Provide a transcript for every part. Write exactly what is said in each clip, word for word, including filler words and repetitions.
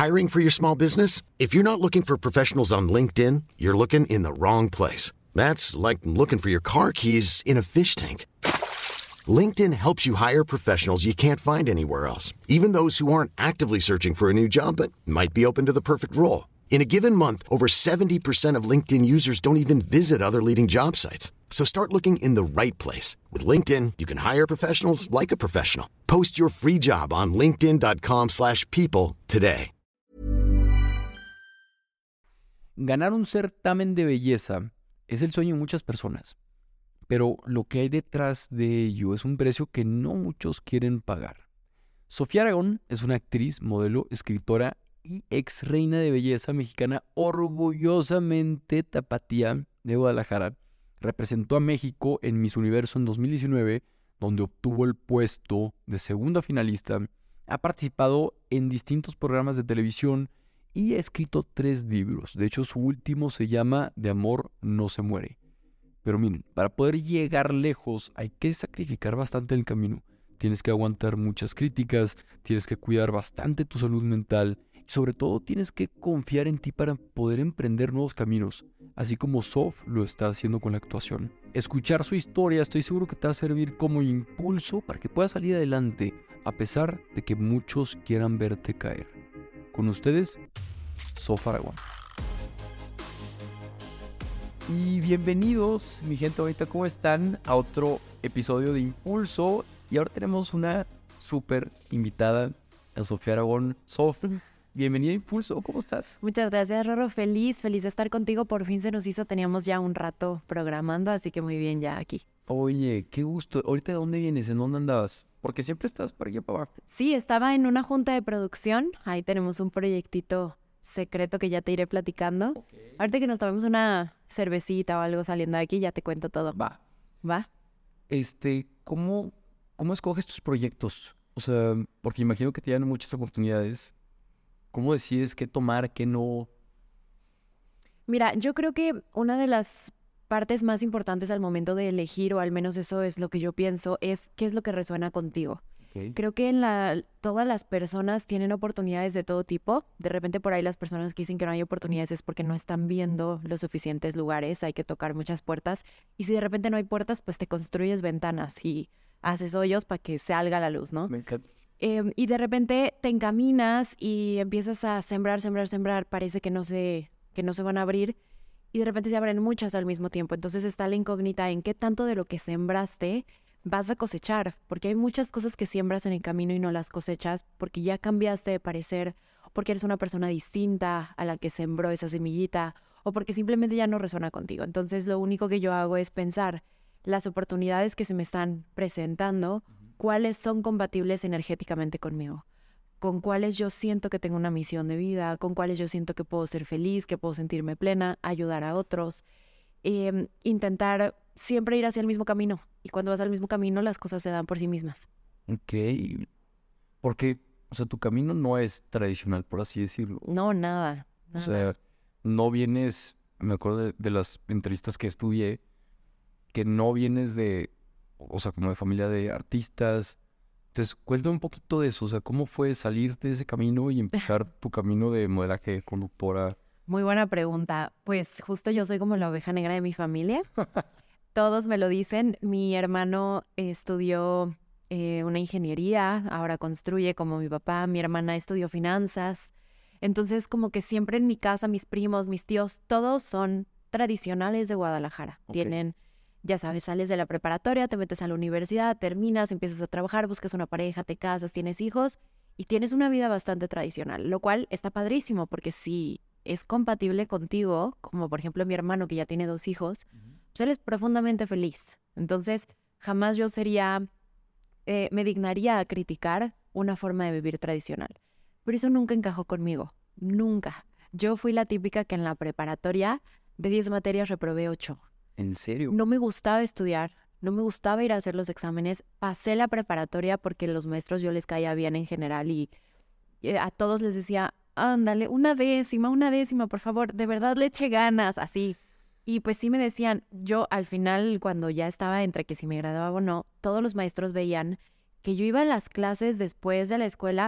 Hiring for your small business? If you're not looking for professionals on LinkedIn, you're looking in the wrong place. That's like looking for your car keys in a fish tank. LinkedIn helps you hire professionals you can't find anywhere else, even those who aren't actively searching for a new job but might be open to the perfect role. In a given month, over seventy percent of LinkedIn users don't even visit other leading job sites. So start looking in the right place. With LinkedIn, you can hire professionals like a professional. Post your free job on linkedin.com slash people today. Ganar un certamen de belleza es el sueño de muchas personas, pero lo que hay detrás de ello es un precio que no muchos quieren pagar. Sofía Aragón es una actriz, modelo, escritora y ex reina de belleza mexicana orgullosamente tapatía de Guadalajara. Representó a México en Miss Universo en dos mil diecinueve, donde obtuvo el puesto de segunda finalista. Ha participado en distintos programas de televisión y ha escrito tres libros. De hecho, su último se llama De amor no se muere. Pero miren, para poder llegar lejos hay que sacrificar bastante en el camino. Tienes que aguantar muchas críticas, tienes que cuidar bastante tu salud mental y sobre todo tienes que confiar en ti para poder emprender nuevos caminos, así como Sof lo está haciendo con la actuación. Escuchar su historia estoy seguro que te va a servir como impulso para que puedas salir adelante, a pesar de que muchos quieran verte caer. Con ustedes, Sof Aragón. Y bienvenidos, mi gente bonita, ¿cómo están? A otro episodio de Impulso. Y ahora tenemos una súper invitada, a Sofía Aragón. Sof, bienvenida a Impulso, ¿cómo estás? Muchas gracias, Rorro. Feliz, feliz de estar contigo. Por fin se nos hizo, teníamos ya un rato programando, así que muy bien ya aquí. Oye, qué gusto. ¿Ahorita de dónde vienes? ¿En dónde andabas? Porque siempre estás para allá para abajo. Sí, estaba en una junta de producción. Ahí tenemos un proyectito secreto que ya te iré platicando. Okay. Ahorita que nos tomemos una cervecita o algo saliendo de aquí, ya te cuento todo. Va. ¿Va? Este, ¿cómo, cómo escoges tus proyectos? O sea, porque imagino que te dan muchas oportunidades. ¿Cómo decides qué tomar, qué no? Mira, yo creo que una de las partes más importantes al momento de elegir, o al menos eso es lo que yo pienso, es qué es lo que resuena contigo. Okay. Creo que en la, todas las personas tienen oportunidades de todo tipo. De repente por ahí las personas que dicen que no hay oportunidades es porque no están viendo los suficientes lugares, hay que tocar muchas puertas. Y si de repente no hay puertas, pues te construyes ventanas y haces hoyos para que salga la luz, ¿no? Me encanta. Eh, y de repente te encaminas y empiezas a sembrar, sembrar, sembrar. Parece que no se, que no se van a abrir y de repente se abren muchas al mismo tiempo. Entonces está la incógnita en qué tanto de lo que sembraste vas a cosechar, porque hay muchas cosas que siembras en el camino y no las cosechas porque ya cambiaste de parecer, porque eres una persona distinta a la que sembró esa semillita o porque simplemente ya no resuena contigo. Entonces lo único que yo hago es pensar las oportunidades que se me están presentando, uh-huh. cuáles son compatibles energéticamente conmigo, con cuáles yo siento que tengo una misión de vida, con cuáles yo siento que puedo ser feliz, que puedo sentirme plena, ayudar a otros, eh, intentar siempre ir hacia el mismo camino. Y cuando vas al mismo camino, las cosas se dan por sí mismas. Ok. Porque, o sea, tu camino no es tradicional, por así decirlo. No, nada. nada. O sea, no vienes, me acuerdo de, de las entrevistas que estudié, que no vienes de, o sea, como de familia de artistas. Entonces, cuéntame un poquito de eso. O sea, ¿cómo fue salir de ese camino y empezar tu camino de modelaje, conductora? Muy buena pregunta. Pues justo yo soy como la oveja negra de mi familia. Todos me lo dicen. Mi hermano estudió eh, una ingeniería, ahora construye como mi papá. Mi hermana estudió finanzas. Entonces, como que siempre en mi casa, mis primos, mis tíos, todos son tradicionales de Guadalajara. Okay. Tienen, ya sabes, sales de la preparatoria, te metes a la universidad, terminas, empiezas a trabajar, buscas una pareja, te casas, tienes hijos y tienes una vida bastante tradicional, lo cual está padrísimo porque si es compatible contigo, como por ejemplo mi hermano que ya tiene dos hijos, uh-huh. pues él es profundamente feliz. Entonces, jamás yo sería, eh, me dignaría a criticar una forma de vivir tradicional. Pero eso nunca encajó conmigo, nunca. Yo fui la típica que en la preparatoria de diez materias reprobé ocho. ¿En serio? No me gustaba estudiar, no me gustaba ir a hacer los exámenes. Pasé la preparatoria porque los maestros yo les caía bien en general y eh, a todos les decía, ándale, una décima, una décima, por favor, de verdad le eché ganas, así. Y pues sí me decían, yo al final cuando ya estaba entre que si me graduaba o no, todos los maestros veían que yo iba a las clases después de la escuela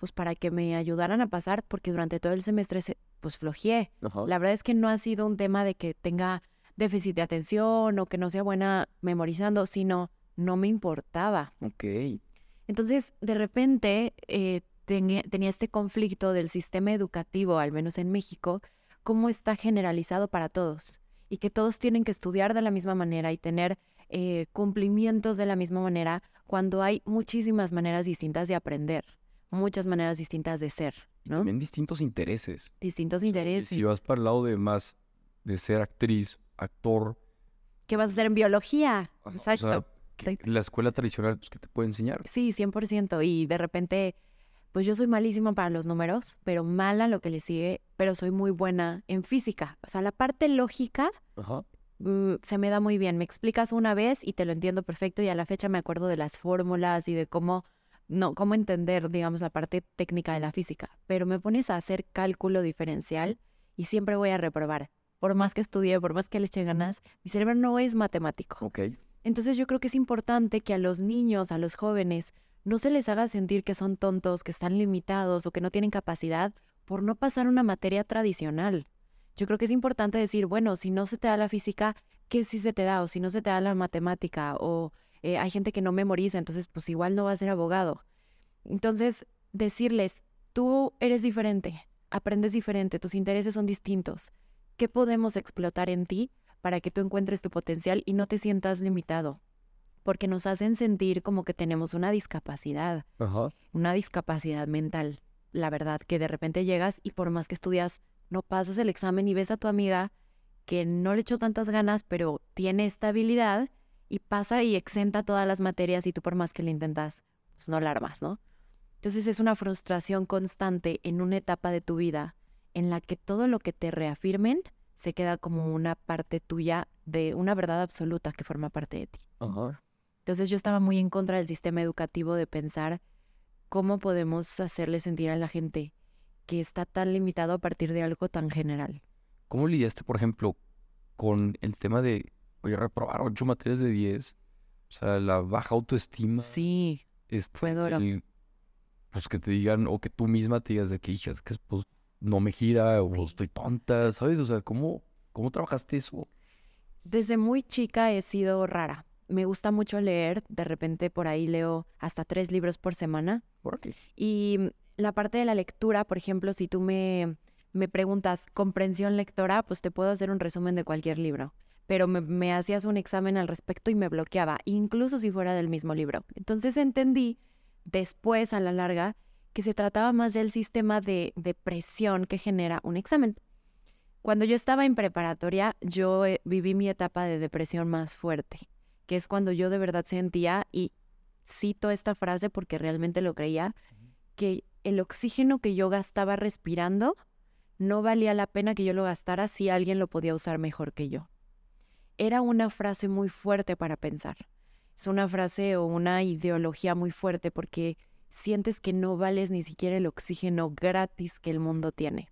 pues para que me ayudaran a pasar, porque durante todo el semestre se, pues flojeé. Ajá. La verdad es que no ha sido un tema de que tenga déficit de atención o que no sea buena memorizando, sino no me importaba. Ok. Entonces, de repente, eh, tenía, tenía este conflicto del sistema educativo, al menos en México, cómo está generalizado para todos y que todos tienen que estudiar de la misma manera y tener eh, cumplimientos de la misma manera cuando hay muchísimas maneras distintas de aprender, muchas maneras distintas de ser, Y ¿no? también distintos intereses. Distintos O sea, intereses. Si vas para el lado de más de ser actriz, actor, ¿Qué vas a hacer en biología? ajá, Exacto. o sea, que exacto. la escuela tradicional, pues, ¿qué te puede enseñar? Sí, cien por ciento. Y de repente, pues yo soy malísima para los números, pero mala lo que le sigue, pero soy muy buena en física. O sea, la parte lógica Ajá. mm, se me da muy bien. Me explicas una vez y te lo entiendo perfecto y a la fecha me acuerdo de las fórmulas y de cómo, no, cómo entender, digamos, la parte técnica de la física. Pero me pones a hacer cálculo diferencial y siempre voy a reprobar. Por más que estudie, por más que le eche ganas, mi cerebro no es matemático. Ok. Entonces yo creo que es importante que a los niños, a los jóvenes, no se les haga sentir que son tontos, que están limitados o que no tienen capacidad por no pasar una materia tradicional. Yo creo que es importante decir, bueno, si no se te da la física, ¿qué sí se te da? O si no se te da la matemática, o eh, hay gente que no memoriza, entonces pues igual no va a ser abogado. Entonces, decirles, tú eres diferente, aprendes diferente, tus intereses son distintos. ¿Qué podemos explotar en ti para que tú encuentres tu potencial y no te sientas limitado? Porque nos hacen sentir como que tenemos una discapacidad, Ajá. una discapacidad mental. La verdad, que de repente llegas y por más que estudias, no pasas el examen y ves a tu amiga que no le echó tantas ganas, pero tiene esta habilidad y pasa y exenta todas las materias y tú por más que le intentas, pues no la armas, ¿no? Entonces es una frustración constante en una etapa de tu vida en la que todo lo que te reafirmen se queda como una parte tuya de una verdad absoluta que forma parte de ti. Ajá. Entonces yo estaba muy en contra del sistema educativo de pensar cómo podemos hacerle sentir a la gente que está tan limitado a partir de algo tan general. ¿Cómo lidiaste, por ejemplo, con el tema de, oye, reprobar ocho materias de diez? O sea, la baja autoestima. Sí, este, fue duro. el, pues que te digan, o que tú misma te digas de que, hijas, que pues no me gira, o Sí. estoy tonta, ¿sabes? O sea, ¿cómo, cómo trabajaste eso? Desde muy chica he sido rara. Me gusta mucho leer, de repente por ahí leo hasta tres libros por semana. Órale. Y mm, la parte de la lectura, por ejemplo, si tú me, me preguntas comprensión lectora, pues te puedo hacer un resumen de cualquier libro. Pero me, me hacías un examen al respecto y me bloqueaba, incluso si fuera del mismo libro. Entonces entendí después, a la larga, que se trataba más del sistema de, de presión que genera un examen. Cuando yo estaba en preparatoria, yo eh, viví mi etapa de depresión más fuerte, que es cuando yo de verdad sentía, y cito esta frase porque realmente lo creía, que el oxígeno que yo gastaba respirando no valía la pena que yo lo gastara si alguien lo podía usar mejor que yo. Era una frase muy fuerte para pensar. Es una frase o una ideología muy fuerte porque sientes que no vales ni siquiera el oxígeno gratis que el mundo tiene.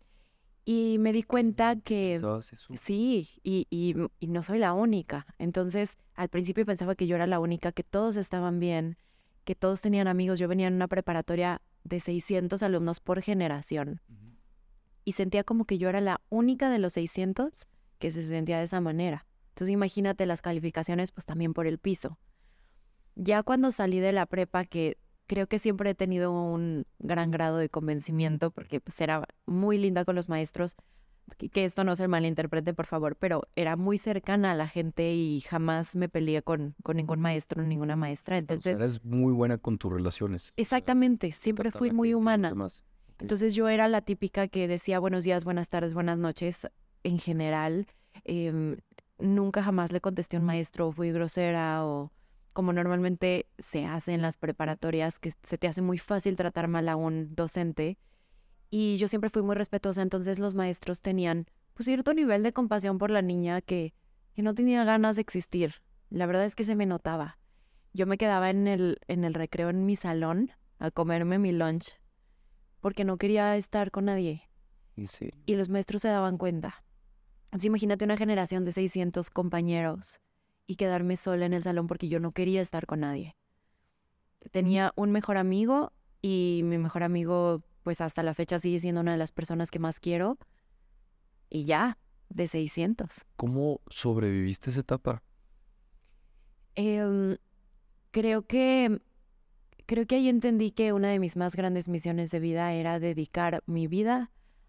Y me di cuenta que ¿Pensabas eso? sí, y, y, y no soy la única. Entonces, al principio pensaba que yo era la única, que todos estaban bien, que todos tenían amigos. Yo venía en una preparatoria de seiscientos alumnos por generación. Ujú. Y sentía como que yo era la única de los seiscientos que se sentía de esa manera. Entonces imagínate las calificaciones, pues también por el piso. Ya cuando salí de la prepa, que creo que siempre he tenido un gran grado de convencimiento, porque pues era muy linda con los maestros, que, que esto no se malinterprete, por favor, pero era muy cercana a la gente y jamás me peleé con, con ningún maestro, ninguna maestra. O sea, Entonces, eres muy buena con tus relaciones. exactamente, siempre Tratar a fui la muy gente y los humana. demás. Ok. Entonces yo era la típica que decía buenos días, buenas tardes, buenas noches en general. Em, nunca jamás le contesté a un maestro o fui grosera o como normalmente se hace en las preparatorias, que se te hace muy fácil tratar mal a un docente. Y yo siempre fui muy respetuosa, entonces los maestros tenían pues cierto nivel de compasión por la niña que, que no tenía ganas de existir. La verdad es que se me notaba. Yo me quedaba en el, en el recreo en mi salón a comerme mi lunch porque no quería estar con nadie. ¿En serio? Y los maestros se daban cuenta. Entonces imagínate una generación de seiscientos compañeros y quedarme sola en el salón porque yo no quería estar con nadie. Tenía un mejor amigo y mi mejor amigo, pues hasta la fecha sigue siendo una de las personas que más quiero. Y ya, de seiscientos. ¿Cómo sobreviviste esa etapa? Em, creo que, creo que ahí entendí que una de mis más grandes misiones de vida era dedicar mi vida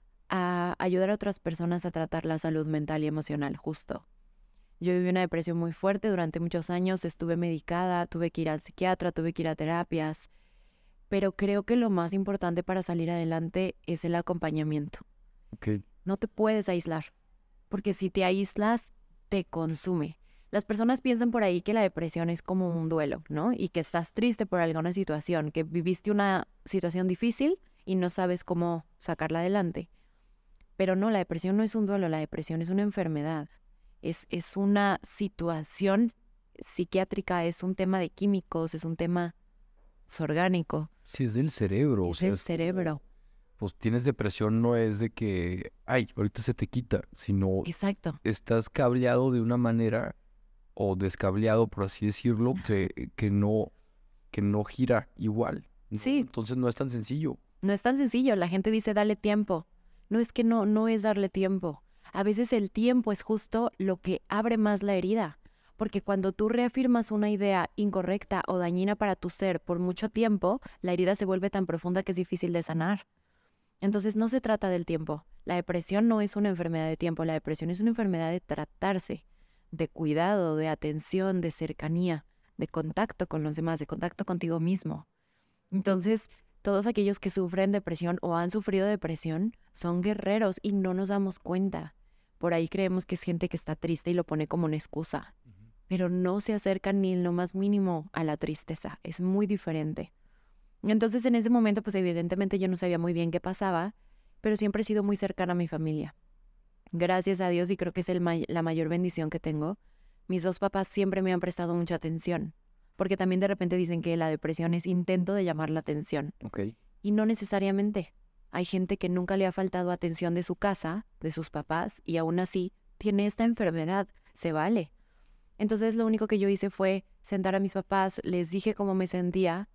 a ayudar a otras personas a tratar la salud mental y emocional, justo. Yo viví una depresión muy fuerte durante muchos años, estuve medicada, tuve que ir al psiquiatra, tuve que ir a terapias, pero creo que lo más importante para salir adelante es el acompañamiento. Okay. No te puedes aislar, porque si te aíslas, te consume. Las personas piensan por ahí que la depresión es como un duelo, ¿no? Y que estás triste por alguna situación, que viviste una situación difícil y no sabes cómo sacarla adelante. Pero no, la depresión no es un duelo, la depresión es una enfermedad. Es, es una situación psiquiátrica, es un tema de químicos, es un tema orgánico. Sí, es del cerebro. Es o sea, del es como, cerebro. pues tienes depresión, no es de que, ay, ahorita se te quita, sino Exacto. estás cableado de una manera o descableado, por así decirlo, que, que no, que no gira igual, ¿no? Sí. Entonces no es tan sencillo. No es tan sencillo. La gente dice, dale tiempo. No, es que no, no es darle tiempo. A veces el tiempo es justo lo que abre más la herida. Porque cuando tú reafirmas una idea incorrecta o dañina para tu ser por mucho tiempo, la herida se vuelve tan profunda que es difícil de sanar. Entonces no se trata del tiempo. La depresión no es una enfermedad de tiempo. La depresión es una enfermedad de tratarse, de cuidado, de atención, de cercanía, de contacto con los demás, de contacto contigo mismo. Entonces, todos aquellos que sufren depresión o han sufrido depresión son guerreros y no nos damos cuenta. Por ahí creemos que es gente que está triste y lo pone como una excusa. Pero no se acercan ni en lo más mínimo a la tristeza. Es muy diferente. Entonces, en ese momento, pues evidentemente yo no sabía muy bien qué pasaba, pero siempre he sido muy cercana a mi familia. Gracias a Dios, y creo que es el may- la mayor bendición que tengo, mis dos papás siempre me han prestado mucha atención. Porque también de repente dicen que la depresión es intento de llamar la atención. Okay. Y no necesariamente. Hay gente que nunca le ha faltado atención de su casa, de sus papás, y aún así tiene esta enfermedad. Se vale. Entonces lo único que yo hice fue sentar a mis papás, les dije cómo me sentía,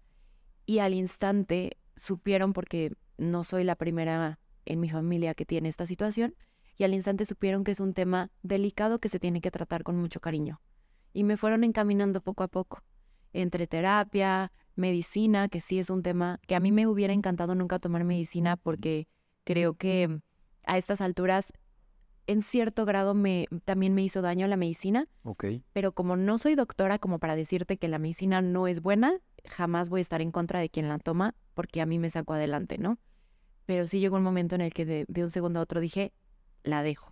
y al instante supieron, porque no soy la primera en mi familia que tiene esta situación, y al instante supieron que es un tema delicado que se tiene que tratar con mucho cariño. Y me fueron encaminando poco a poco. Entre terapia, medicina, que sí es un tema que a mí me hubiera encantado nunca tomar medicina porque creo que a estas alturas en cierto grado me, también me hizo daño la medicina, Okay. pero como no soy doctora como para decirte que la medicina no es buena, jamás voy a estar en contra de quien la toma porque a mí me sacó adelante, ¿no? Pero sí llegó un momento en el que de, de un segundo a otro dije, la dejo.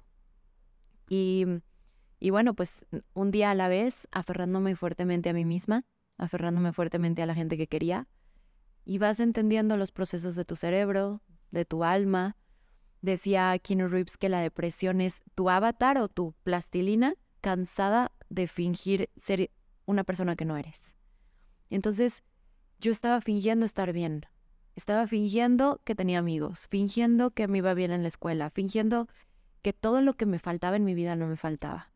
Y, y bueno, pues un día a la vez, aferrándome fuertemente a mí misma, aferrándome fuertemente a la gente que quería, y vas entendiendo los procesos de tu cerebro, de tu alma. Decía Keanu Reeves que la depresión es tu avatar o tu plastilina cansada de fingir ser una persona que no eres. Entonces, yo estaba fingiendo estar bien. Estaba fingiendo que tenía amigos, fingiendo que me iba bien en la escuela, fingiendo que todo lo que me faltaba en mi vida no me faltaba.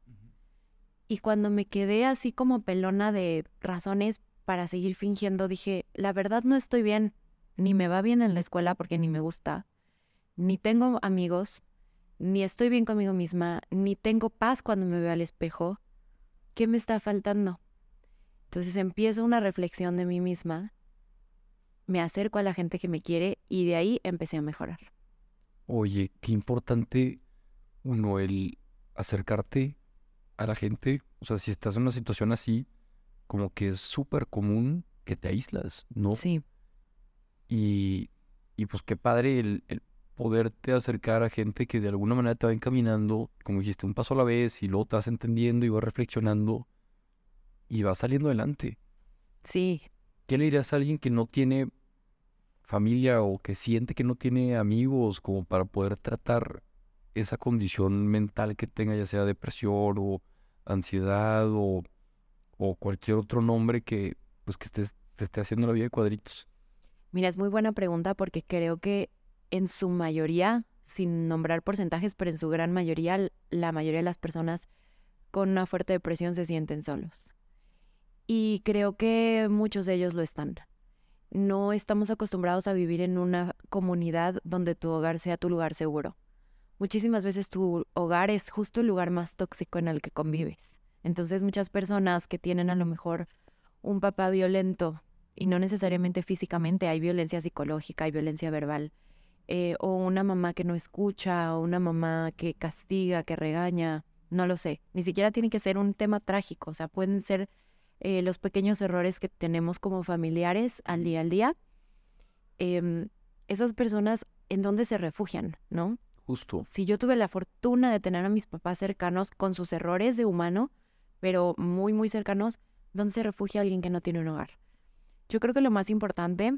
Y cuando me quedé así como pelona de razones para seguir fingiendo, dije, la verdad no estoy bien, ni me va bien en la escuela porque ni me gusta, ni tengo amigos, ni estoy bien conmigo misma, ni tengo paz cuando me veo al espejo. ¿Qué me está faltando? Entonces empiezo una reflexión de mí misma, me acerco a la gente que me quiere y de ahí empecé a mejorar. Oye, qué importante, uno, el acercarte a la gente. O sea, si estás en una situación así, como que es súper común que te aíslas, ¿no? Sí, Y, y pues qué padre el, el poderte acercar a gente que de alguna manera te va encaminando, como dijiste, un paso a la vez, y luego te vas entendiendo y vas reflexionando y vas saliendo adelante. sí. ¿Qué le dirías a alguien que no tiene familia o que siente que no tiene amigos como para poder tratar esa condición mental que tenga, ya sea depresión o ansiedad o, o cualquier otro nombre que pues que estés- te esté haciendo la vida de cuadritos? Mira, es muy buena pregunta porque creo que en su mayoría, sin nombrar porcentajes, pero en su gran mayoría, l- la mayoría de las personas con una fuerte depresión se sienten solos. Y creo que muchos de ellos lo están. no estamos acostumbrados a vivir en una comunidad donde tu hogar sea tu lugar seguro. Muchísimas veces tu hogar es justo el lugar más tóxico en el que convives. Entonces muchas personas que tienen a lo mejor un papá violento, y no necesariamente físicamente, hay violencia psicológica, hay violencia verbal, eh, o una mamá que no escucha, o una mamá que castiga, que regaña, no lo sé. Ni siquiera tiene que ser un tema trágico, o sea, pueden ser eh, los pequeños errores que tenemos como familiares al día al día. Eh, esas personas, ¿en dónde se refugian, no? Justo. Si yo tuve la fortuna de tener a mis papás cercanos con sus errores de humano, pero muy, muy cercanos, ¿dónde se refugia alguien que no tiene un hogar? Yo creo que lo más importante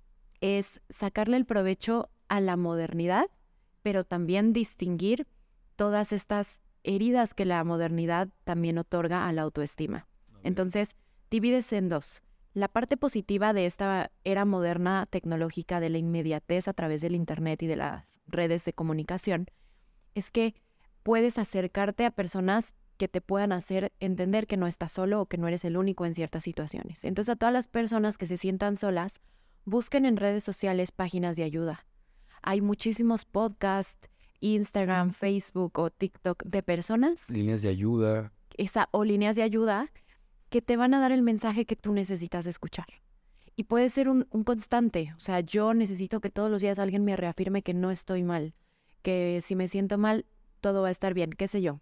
es sacarle el provecho a la modernidad, pero también distinguir todas estas heridas que la modernidad también otorga a la autoestima. Entonces, divídese en dos. La parte positiva de esta era moderna tecnológica, de la inmediatez a través del internet y de las redes de comunicación, es que puedes acercarte a personas que te puedan hacer entender que no estás solo o que no eres el único en ciertas situaciones. Entonces, a todas las personas que se sientan solas, busquen en redes sociales páginas de ayuda. Hay muchísimos podcasts, Instagram, Facebook o TikTok de personas. Líneas de ayuda. Esa, o líneas de ayuda que te van a dar el mensaje que tú necesitas escuchar. Y puede ser un, un constante. O sea, yo necesito que todos los días alguien me reafirme que no estoy mal, que si me siento mal, todo va a estar bien, qué sé yo.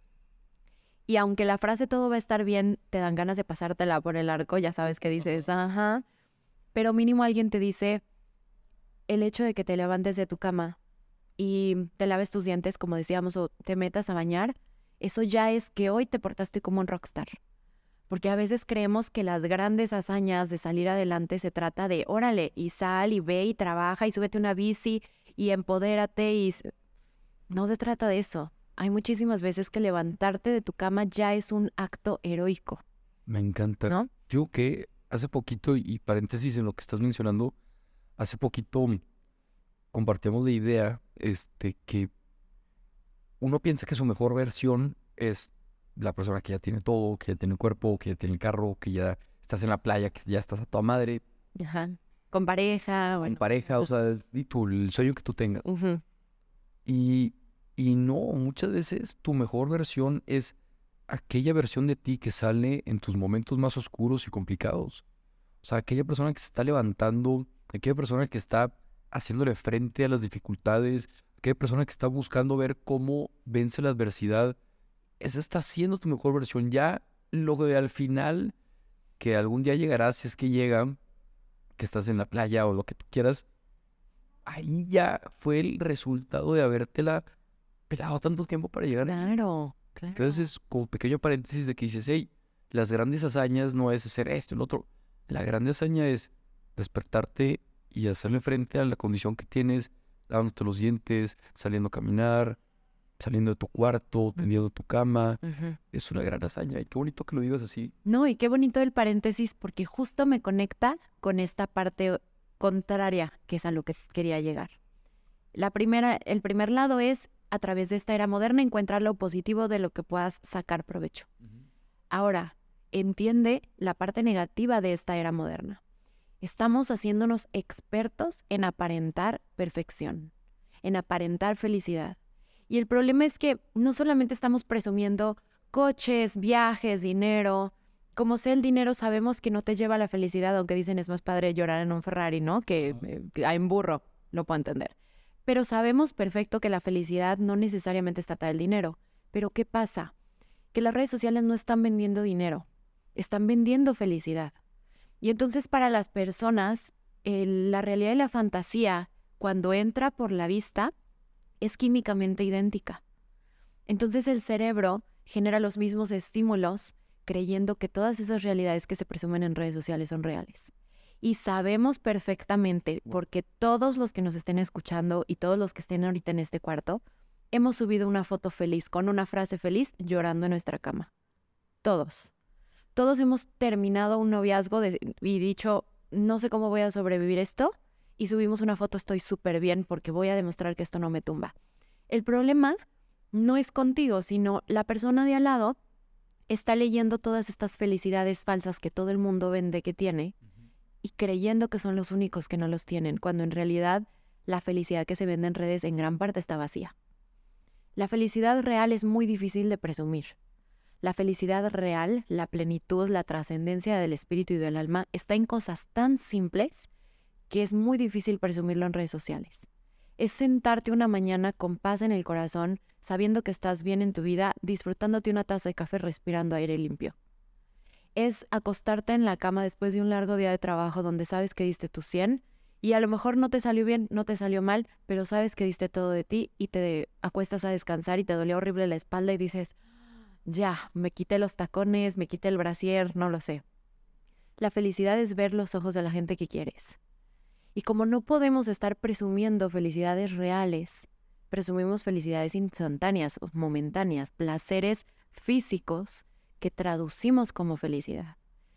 Y aunque la frase todo va a estar bien, te dan ganas de pasártela por el arco, ya sabes que dices, ajá, pero mínimo alguien te dice, el hecho de que te levantes de tu cama y te laves tus dientes, como decíamos, o te metas a bañar, eso ya es que hoy te portaste como un rockstar. Porque a veces creemos que las grandes hazañas de salir adelante se trata de, órale, y sal, y ve, y trabaja, y súbete una bici, y empodérate, y... No se trata de eso. Hay muchísimas veces que levantarte de tu cama ya es un acto heroico. Me encanta. ¿No? Digo que hace poquito, y paréntesis en lo que estás mencionando, hace poquito compartíamos la idea este, que uno piensa que su mejor versión es la persona que ya tiene todo, que ya tiene el cuerpo, que ya tiene el carro, que ya estás en la playa, que ya estás a toda madre. Ajá. Con pareja. Con Bueno. pareja, o sea, y tú, el sueño que tú tengas. Uh-huh. Y, y no, muchas veces tu mejor versión es aquella versión de ti que sale en tus momentos más oscuros y complicados. O sea, aquella persona que se está levantando, aquella persona que está haciéndole frente a las dificultades, aquella persona que está buscando ver cómo vence la adversidad. Esa está siendo tu mejor versión. Ya lo de al final, que algún día llegará, si es que llega, que estás en la playa o lo que tú quieras, ahí ya fue el resultado de habértela pelado tanto tiempo para llegar. Claro, claro. Entonces es como pequeño paréntesis de que dices, hey, las grandes hazañas no es hacer esto, el otro. La grande hazaña es despertarte y hacerle frente a la condición que tienes, lavándote los dientes, saliendo a caminar, saliendo de tu cuarto, tendiendo tu cama. Uh-huh. Es una gran hazaña. Y qué bonito que lo digas así. No, y qué bonito el paréntesis, porque justo me conecta con esta parte contraria, que es a lo que quería llegar. La primera, el primer lado es, a través de esta era moderna, encontrar lo positivo de lo que puedas sacar provecho. Uh-huh. Ahora, entiende la parte negativa de esta era moderna. Estamos haciéndonos expertos en aparentar perfección, en aparentar felicidad. Y el problema es que no solamente estamos presumiendo coches, viajes, dinero. Como sea el dinero, sabemos que no te lleva a la felicidad, aunque dicen es más padre llorar en un Ferrari, ¿no? Que, eh, que en burro, lo puedo entender. Pero sabemos perfecto que la felicidad no necesariamente está atada al dinero. Pero ¿qué pasa? Que las redes sociales no están vendiendo dinero, están vendiendo felicidad. Y entonces para las personas, el, la realidad y la fantasía, cuando entra por la vista, es químicamente idéntica. Entonces el cerebro genera los mismos estímulos creyendo que todas esas realidades que se presumen en redes sociales son reales. Y sabemos perfectamente, porque todos los que nos estén escuchando y todos los que estén ahorita en este cuarto, hemos subido una foto feliz con una frase feliz llorando en nuestra cama. Todos. Todos hemos terminado un noviazgo de, y dicho, no sé cómo voy a sobrevivir esto, y subimos una foto, estoy súper bien porque voy a demostrar que esto no me tumba. El problema no es contigo, sino la persona de al lado está leyendo todas estas felicidades falsas que todo el mundo vende que tiene, uh-huh. y creyendo que son los únicos que no los tienen, cuando en realidad la felicidad que se vende en redes en gran parte está vacía. La felicidad real es muy difícil de presumir. La felicidad real, la plenitud, la trascendencia del espíritu y del alma está en cosas tan simples que es muy difícil presumirlo en redes sociales. Es sentarte una mañana con paz en el corazón, sabiendo que estás bien en tu vida, disfrutándote una taza de café, respirando aire limpio. Es acostarte en la cama después de un largo día de trabajo donde sabes que diste tu cien y a lo mejor no te salió bien, no te salió mal, pero sabes que diste todo de ti y te acuestas a descansar y te dolió horrible la espalda y dices, ya, me quité los tacones, me quité el brasier, no lo sé. La felicidad es ver los ojos de la gente que quieres. Y como no podemos estar presumiendo felicidades reales, presumimos felicidades instantáneas, momentáneas, placeres físicos que traducimos como felicidad.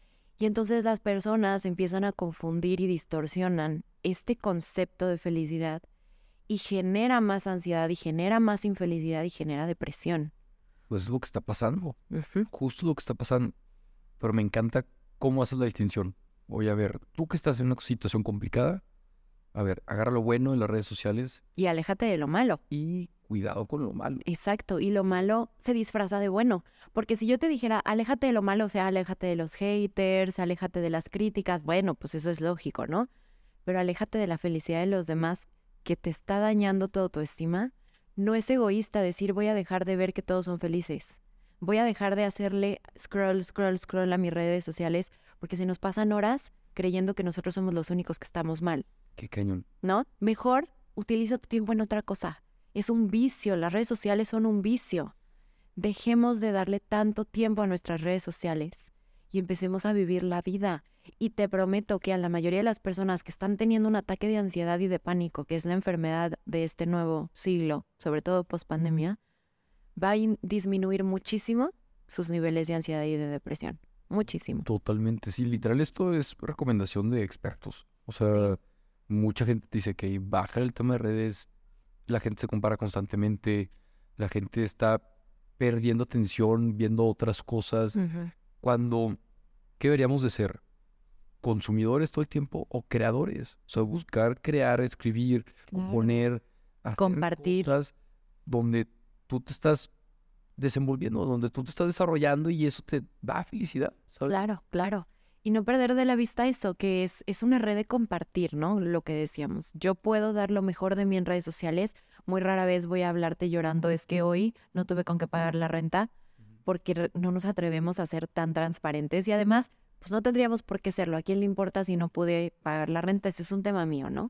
Y entonces las personas empiezan a confundir y distorsionan este concepto de felicidad y genera más ansiedad y genera más infelicidad y genera depresión. Pues es lo que está pasando, Uh-huh. justo lo que está pasando. Pero me encanta cómo haces la distinción. Oye, a ver, tú que estás en una situación complicada, a ver, agarra lo bueno en las redes sociales Y aléjate de lo malo. y cuidado con lo malo. Exacto, y lo malo se disfraza de bueno, porque si yo te dijera, aléjate de lo malo, o sea, aléjate de los haters, aléjate de las críticas, bueno, pues eso es lógico, ¿no? Pero aléjate de la felicidad de los demás que te está dañando tu autoestima. No es egoísta decir voy a dejar de ver que todos son felices. Voy a dejar de hacerle scroll, scroll, scroll a mis redes sociales, porque se nos pasan horas creyendo que nosotros somos los únicos que estamos mal, Qué cañón. ¿no? Mejor utiliza tu tiempo en otra cosa. Es un vicio, las redes sociales son un vicio. Dejemos de darle tanto tiempo a nuestras redes sociales y empecemos a vivir la vida. Y te prometo que a la mayoría de las personas que están teniendo un ataque de ansiedad y de pánico, que es la enfermedad de este nuevo siglo, sobre todo post pandemia, va a in- disminuir muchísimo sus niveles de ansiedad y de depresión. Muchísimo. Totalmente, sí, literal, esto es recomendación de expertos. O sea, mucha gente dice que baja el tema de redes, la gente se compara constantemente, la gente está perdiendo atención, viendo otras cosas, Ujú. cuando, ¿qué deberíamos de ser? ¿Consumidores todo el tiempo o creadores? O sea, buscar, crear, escribir, Claro. componer, hacer Compartir. cosas donde tú te estás desenvolviendo, donde tú te estás desarrollando y eso te da felicidad, ¿sabes? Claro, claro. Y no perder de la vista eso, que es, es una red de compartir, ¿no? Lo que decíamos. Yo puedo dar lo mejor de mí en redes sociales. Muy rara vez voy a hablarte llorando. Es que hoy no tuve con qué pagar la renta porque re- no nos atrevemos a ser tan transparentes. Y además, pues no tendríamos por qué serlo. ¿A quién le importa si no pude pagar la renta? Ese es un tema mío, ¿no?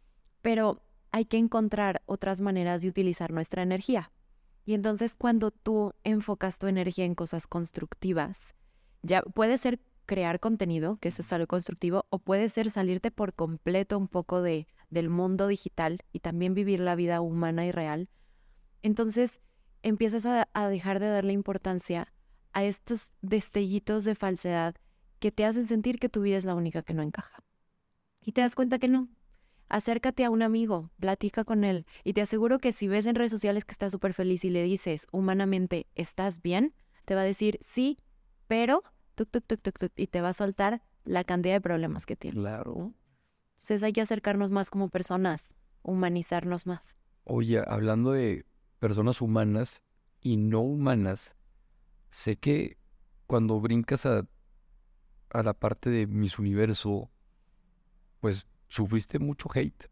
Pero hay que encontrar otras maneras de utilizar nuestra energía. Y entonces cuando tú enfocas tu energía en cosas constructivas, ya puede ser crear contenido, que eso es algo constructivo, o puede ser salirte por completo un poco de, del mundo digital y también vivir la vida humana y real. Entonces empiezas a, a dejar de darle importancia a estos destellitos de falsedad que te hacen sentir que tu vida es la única que no encaja. Y te das cuenta que no. Acércate a un amigo, platica con él y te aseguro que si ves en redes sociales que está súper feliz y le dices humanamente, ¿estás bien? Te va a decir sí, pero tuc, tuc, tuc, tuc, tuc, y te va a soltar la cantidad de problemas que tiene. Claro. Entonces hay que acercarnos más como personas, humanizarnos más. Oye, hablando de personas humanas y no humanas, sé que cuando brincas a, a la parte de Miss Universo, pues sufriste mucho hate.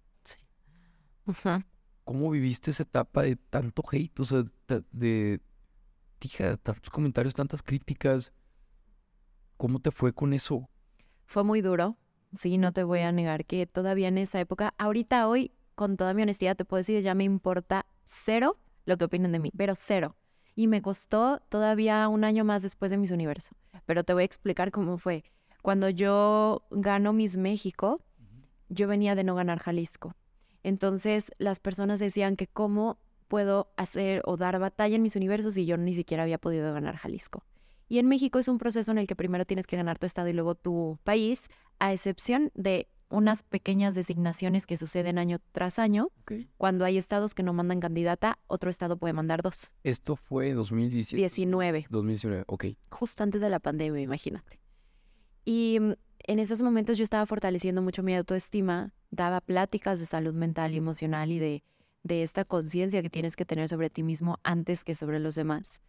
Ujú. ¿Cómo viviste esa etapa de tanto hate? O sea, ta- de, tija, tantos comentarios, tantas críticas. ¿Cómo te fue con eso? Fue muy duro, sí, no te voy a negar que todavía en esa época, ahorita hoy, con toda mi honestidad, te puedo decir, ya me importa cero lo que opinen de mí, pero cero. Y me costó todavía un año más después de Miss Universo. Pero te voy a explicar cómo fue. Cuando yo gano Miss México, yo venía de no ganar Jalisco. Entonces las personas decían que cómo puedo hacer o dar batalla en Miss Universos si yo ni siquiera había podido ganar Jalisco. Y en México es un proceso en el que primero tienes que ganar tu estado y luego tu país, a excepción de unas pequeñas designaciones que suceden año tras año. Ok. Cuando hay estados que no mandan candidata, otro estado puede mandar dos. Esto fue en dos mil diecisiete. diecinueve, dos mil diecinueve, ok. justo antes de la pandemia, imagínate. Y mm, en esos momentos yo estaba fortaleciendo mucho mi autoestima, daba pláticas de salud mental y emocional y de, de esta conciencia que tienes que tener sobre ti mismo antes que sobre los demás.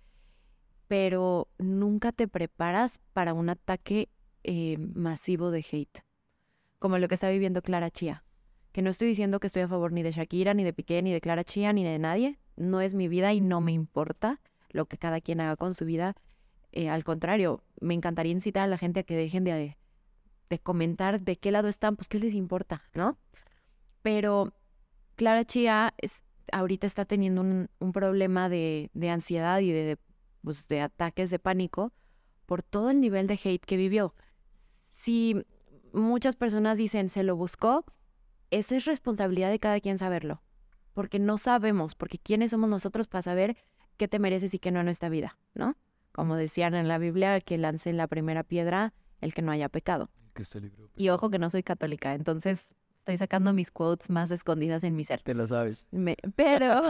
Pero nunca te preparas para un ataque eh, masivo de hate, como lo que está viviendo Clara Chía. Que no estoy diciendo que estoy a favor ni de Shakira, ni de Piqué, ni de Clara Chía, ni de nadie. No es mi vida y no me importa lo que cada quien haga con su vida. Eh, al contrario, me encantaría incitar a la gente a que dejen de, de comentar de qué lado están, pues qué les importa, ¿no? Pero Clara Chía es, ahorita está teniendo un, un problema de, de ansiedad y de, de, pues, de ataques de pánico por todo el nivel de hate que vivió. Si muchas personas dicen se lo buscó, esa es responsabilidad de cada quien saberlo, porque no sabemos, porque quiénes somos nosotros para saber qué te mereces y qué no en esta vida, ¿no? Como decían en la Biblia, que lance la primera piedra el que no haya pecado. Que esté libre de pecado. Y ojo que no soy católica, entonces estoy sacando mis quotes más escondidas en mi ser. Te lo sabes. Me, pero,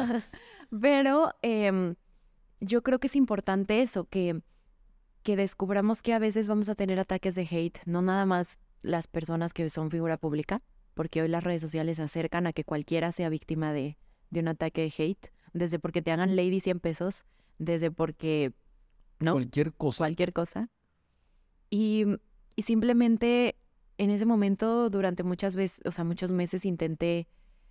pero eh, yo creo que es importante eso, que, que descubramos que a veces vamos a tener ataques de hate, no nada más las personas que son figura pública, porque hoy las redes sociales se acercan a que cualquiera sea víctima de, de un ataque de hate, desde porque te hagan lady cien pesos, desde porque, ¿no? Cualquier cosa. Cualquier cosa. Y, y simplemente en ese momento, durante muchas veces, o sea, muchos meses intenté,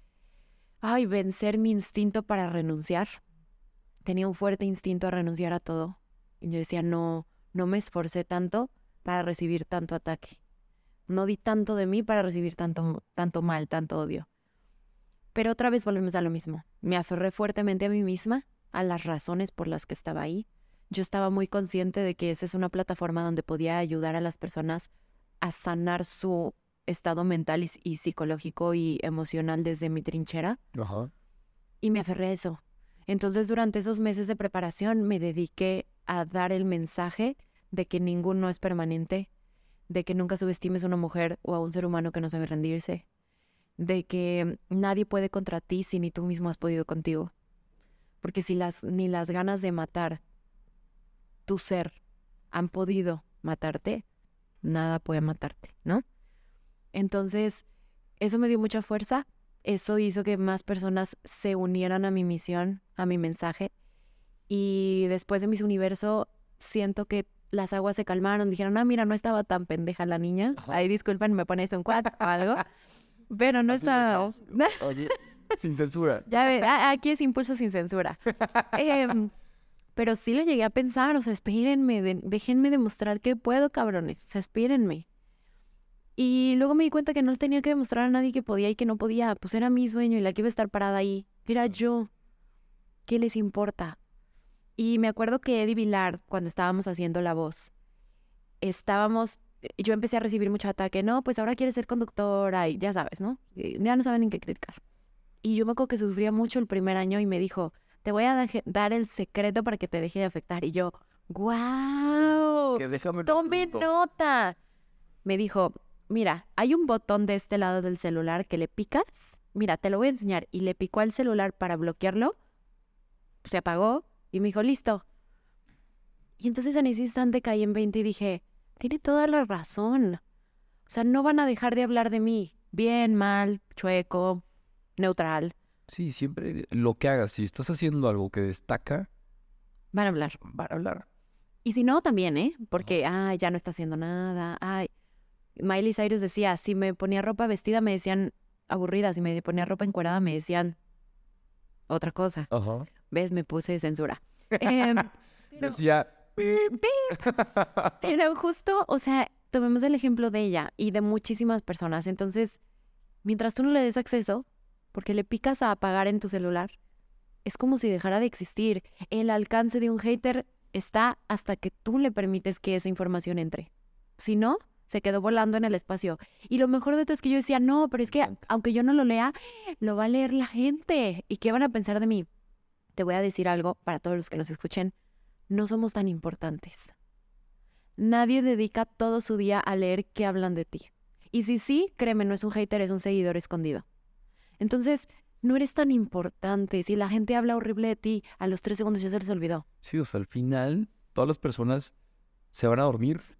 ay, vencer mi instinto para renunciar. Tenía un fuerte instinto a renunciar a todo. Y yo decía, no, no me esforcé tanto para recibir tanto ataque. No di tanto de mí para recibir tanto, tanto mal, tanto odio. Pero otra vez volvemos a lo mismo. Me aferré fuertemente a mí misma, a las razones por las que estaba ahí. Yo estaba muy consciente de que esa es una plataforma donde podía ayudar a las personas a sanar su estado mental y, y psicológico y emocional desde mi trinchera. Ajá. Y me aferré a eso. Entonces, durante esos meses de preparación, me dediqué a dar el mensaje de que ninguno es permanente, de que nunca subestimes a una mujer o a un ser humano que no sabe rendirse, de que nadie puede contra ti si ni tú mismo has podido contigo. Porque si las, ni las ganas de matar tu ser han podido matarte, nada puede matarte, ¿no? Entonces, eso me dio mucha fuerza, eso hizo que más personas se unieran a mi misión, a mi mensaje, y después de Miss Universo siento que las aguas se calmaron, dijeron, ah, mira, no estaba tan pendeja la niña. Ajá. Ahí disculpen, me pones un cuatro o algo. Pero no está... Oye, sin censura. Ya ve, aquí es impulso sin censura. eh, pero sí lo llegué a pensar, o sea, espérenme, de, déjenme demostrar que puedo, cabrones. O sea, espérenme. Y luego me di cuenta que no tenía que demostrar a nadie que podía y que no podía. Pues era mi sueño y la que iba a estar parada ahí era yo. ¿Qué les importa? Y me acuerdo que Eddie Vilar, cuando estábamos haciendo La Voz, estábamos, yo empecé a recibir mucho ataque, no, pues ahora quieres ser conductora y ya sabes, ¿no? Ya no saben en qué criticar. Y yo me acuerdo que sufría mucho el primer año y me dijo, te voy a deje, dar el secreto para que te deje de afectar. Y yo, ¡guau! Que déjame ¡Tome nota! Me dijo, mira, hay un botón de este lado del celular que le picas, mira, te lo voy a enseñar. Y le picó al celular para bloquearlo, se apagó. Y me dijo, listo. Y entonces en ese instante caí en veinte y dije, tiene toda la razón. O sea, no van a dejar de hablar de mí. Bien, mal, chueco, neutral. Sí, siempre lo que hagas, si estás haciendo algo que destaca, van a hablar. Van a hablar. Y si no, también, ¿eh? Porque, ay, ya no está haciendo nada. Ay, Miley Cyrus decía, si me ponía ropa vestida me decían aburrida. Si me ponía ropa encuerada me decían otra cosa. Ajá. ¿Ves? Me puse censura. Eh, Decía... Pero justo, o sea, tomemos el ejemplo de ella y de muchísimas personas. Entonces, mientras tú no le des acceso, porque le picas a apagar en tu celular, es como si dejara de existir. El alcance de un hater está hasta que tú le permites que esa información entre. Si no, se quedó volando en el espacio. Y lo mejor de todo es que yo decía, no, pero es que aunque yo no lo lea, lo va a leer la gente. ¿Y qué van a pensar de mí? Te voy a decir algo para todos los que nos escuchen. No somos tan importantes. Nadie dedica todo su día a leer qué hablan de ti. Y si sí, créeme, no es un hater, es un seguidor escondido. Entonces, no eres tan importante. Si la gente habla horrible de ti, a los tres segundos ya se les olvidó. Sí, o sea, al final, todas las personas se van a dormir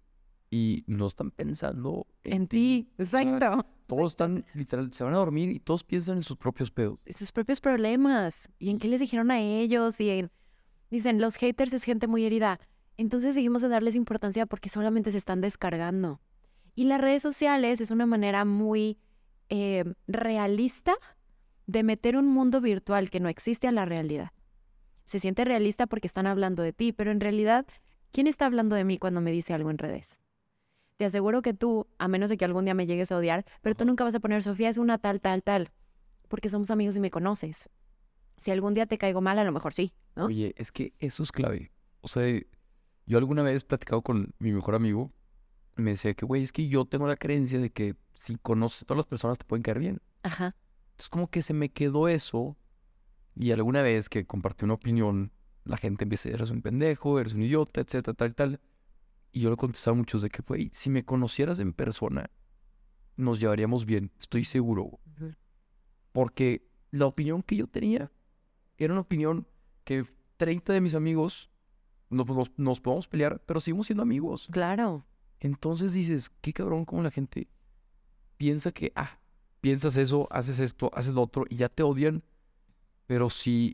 y no están pensando En ti, exacto. Todos están, literal, se van a dormir y todos piensan en sus propios pedos. Sus propios problemas. ¿Y en qué les dijeron a ellos? Y en... Dicen, los haters es gente muy herida. Entonces seguimos de darles importancia porque solamente se están descargando. Y las redes sociales es una manera muy eh, realista de meter un mundo virtual que no existe a la realidad. Se siente realista porque están hablando de ti, pero en realidad, ¿quién está hablando de mí cuando me dice algo en redes? Te aseguro que tú, a menos de que algún día me llegues a odiar, pero tú nunca vas a poner, Sofía es una tal, tal, tal, porque somos amigos y me conoces. Si algún día te caigo mal, a lo mejor sí, ¿no? Oye, es que eso es clave. O sea, yo alguna vez platicado con mi mejor amigo, me decía que, güey, es que yo tengo la creencia de que si conoces a todas las personas te pueden caer bien. Ajá. Entonces como que se me quedó eso y alguna vez que compartí una opinión, la gente empieza a decir, eres un pendejo, eres un idiota, etcétera, tal, tal. Y yo le contestaba a muchos de que, güey, si me conocieras en persona, nos llevaríamos bien, estoy seguro. Uh-huh. Porque la opinión que yo tenía era una opinión que treinta de mis amigos nos, nos, nos podemos pelear, pero seguimos siendo amigos. Claro. Entonces dices, qué cabrón como la gente piensa que, ah, piensas eso, haces esto, haces lo otro y ya te odian. Pero si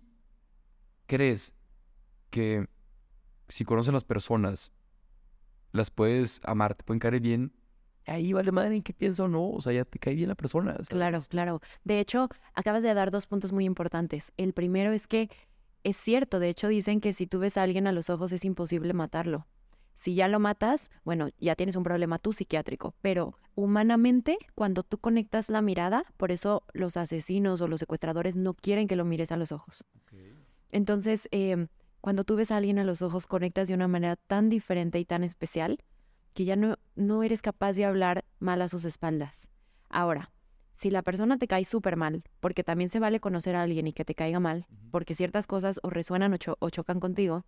crees que si conoces a las personas, las puedes amar, te pueden caer bien, ahí vale madre en qué piensa o no, o sea, ya te cae bien la persona, ¿sabes? Claro, claro. De hecho, acabas de dar dos puntos muy importantes. El primero es que es cierto, de hecho dicen que si tú ves a alguien a los ojos es imposible matarlo. Si ya lo matas, bueno, ya tienes un problema tú psiquiátrico, pero humanamente, cuando tú conectas la mirada, por eso los asesinos o los secuestradores no quieren que lo mires a los ojos. Okay. Entonces, eh, cuando tú ves a alguien a los ojos, conectas de una manera tan diferente y tan especial que ya no, no eres capaz de hablar mal a sus espaldas. Ahora, si la persona te cae súper mal, porque también se vale conocer a alguien y que te caiga mal, uh-huh. porque ciertas cosas o resuenan o, cho- o chocan contigo,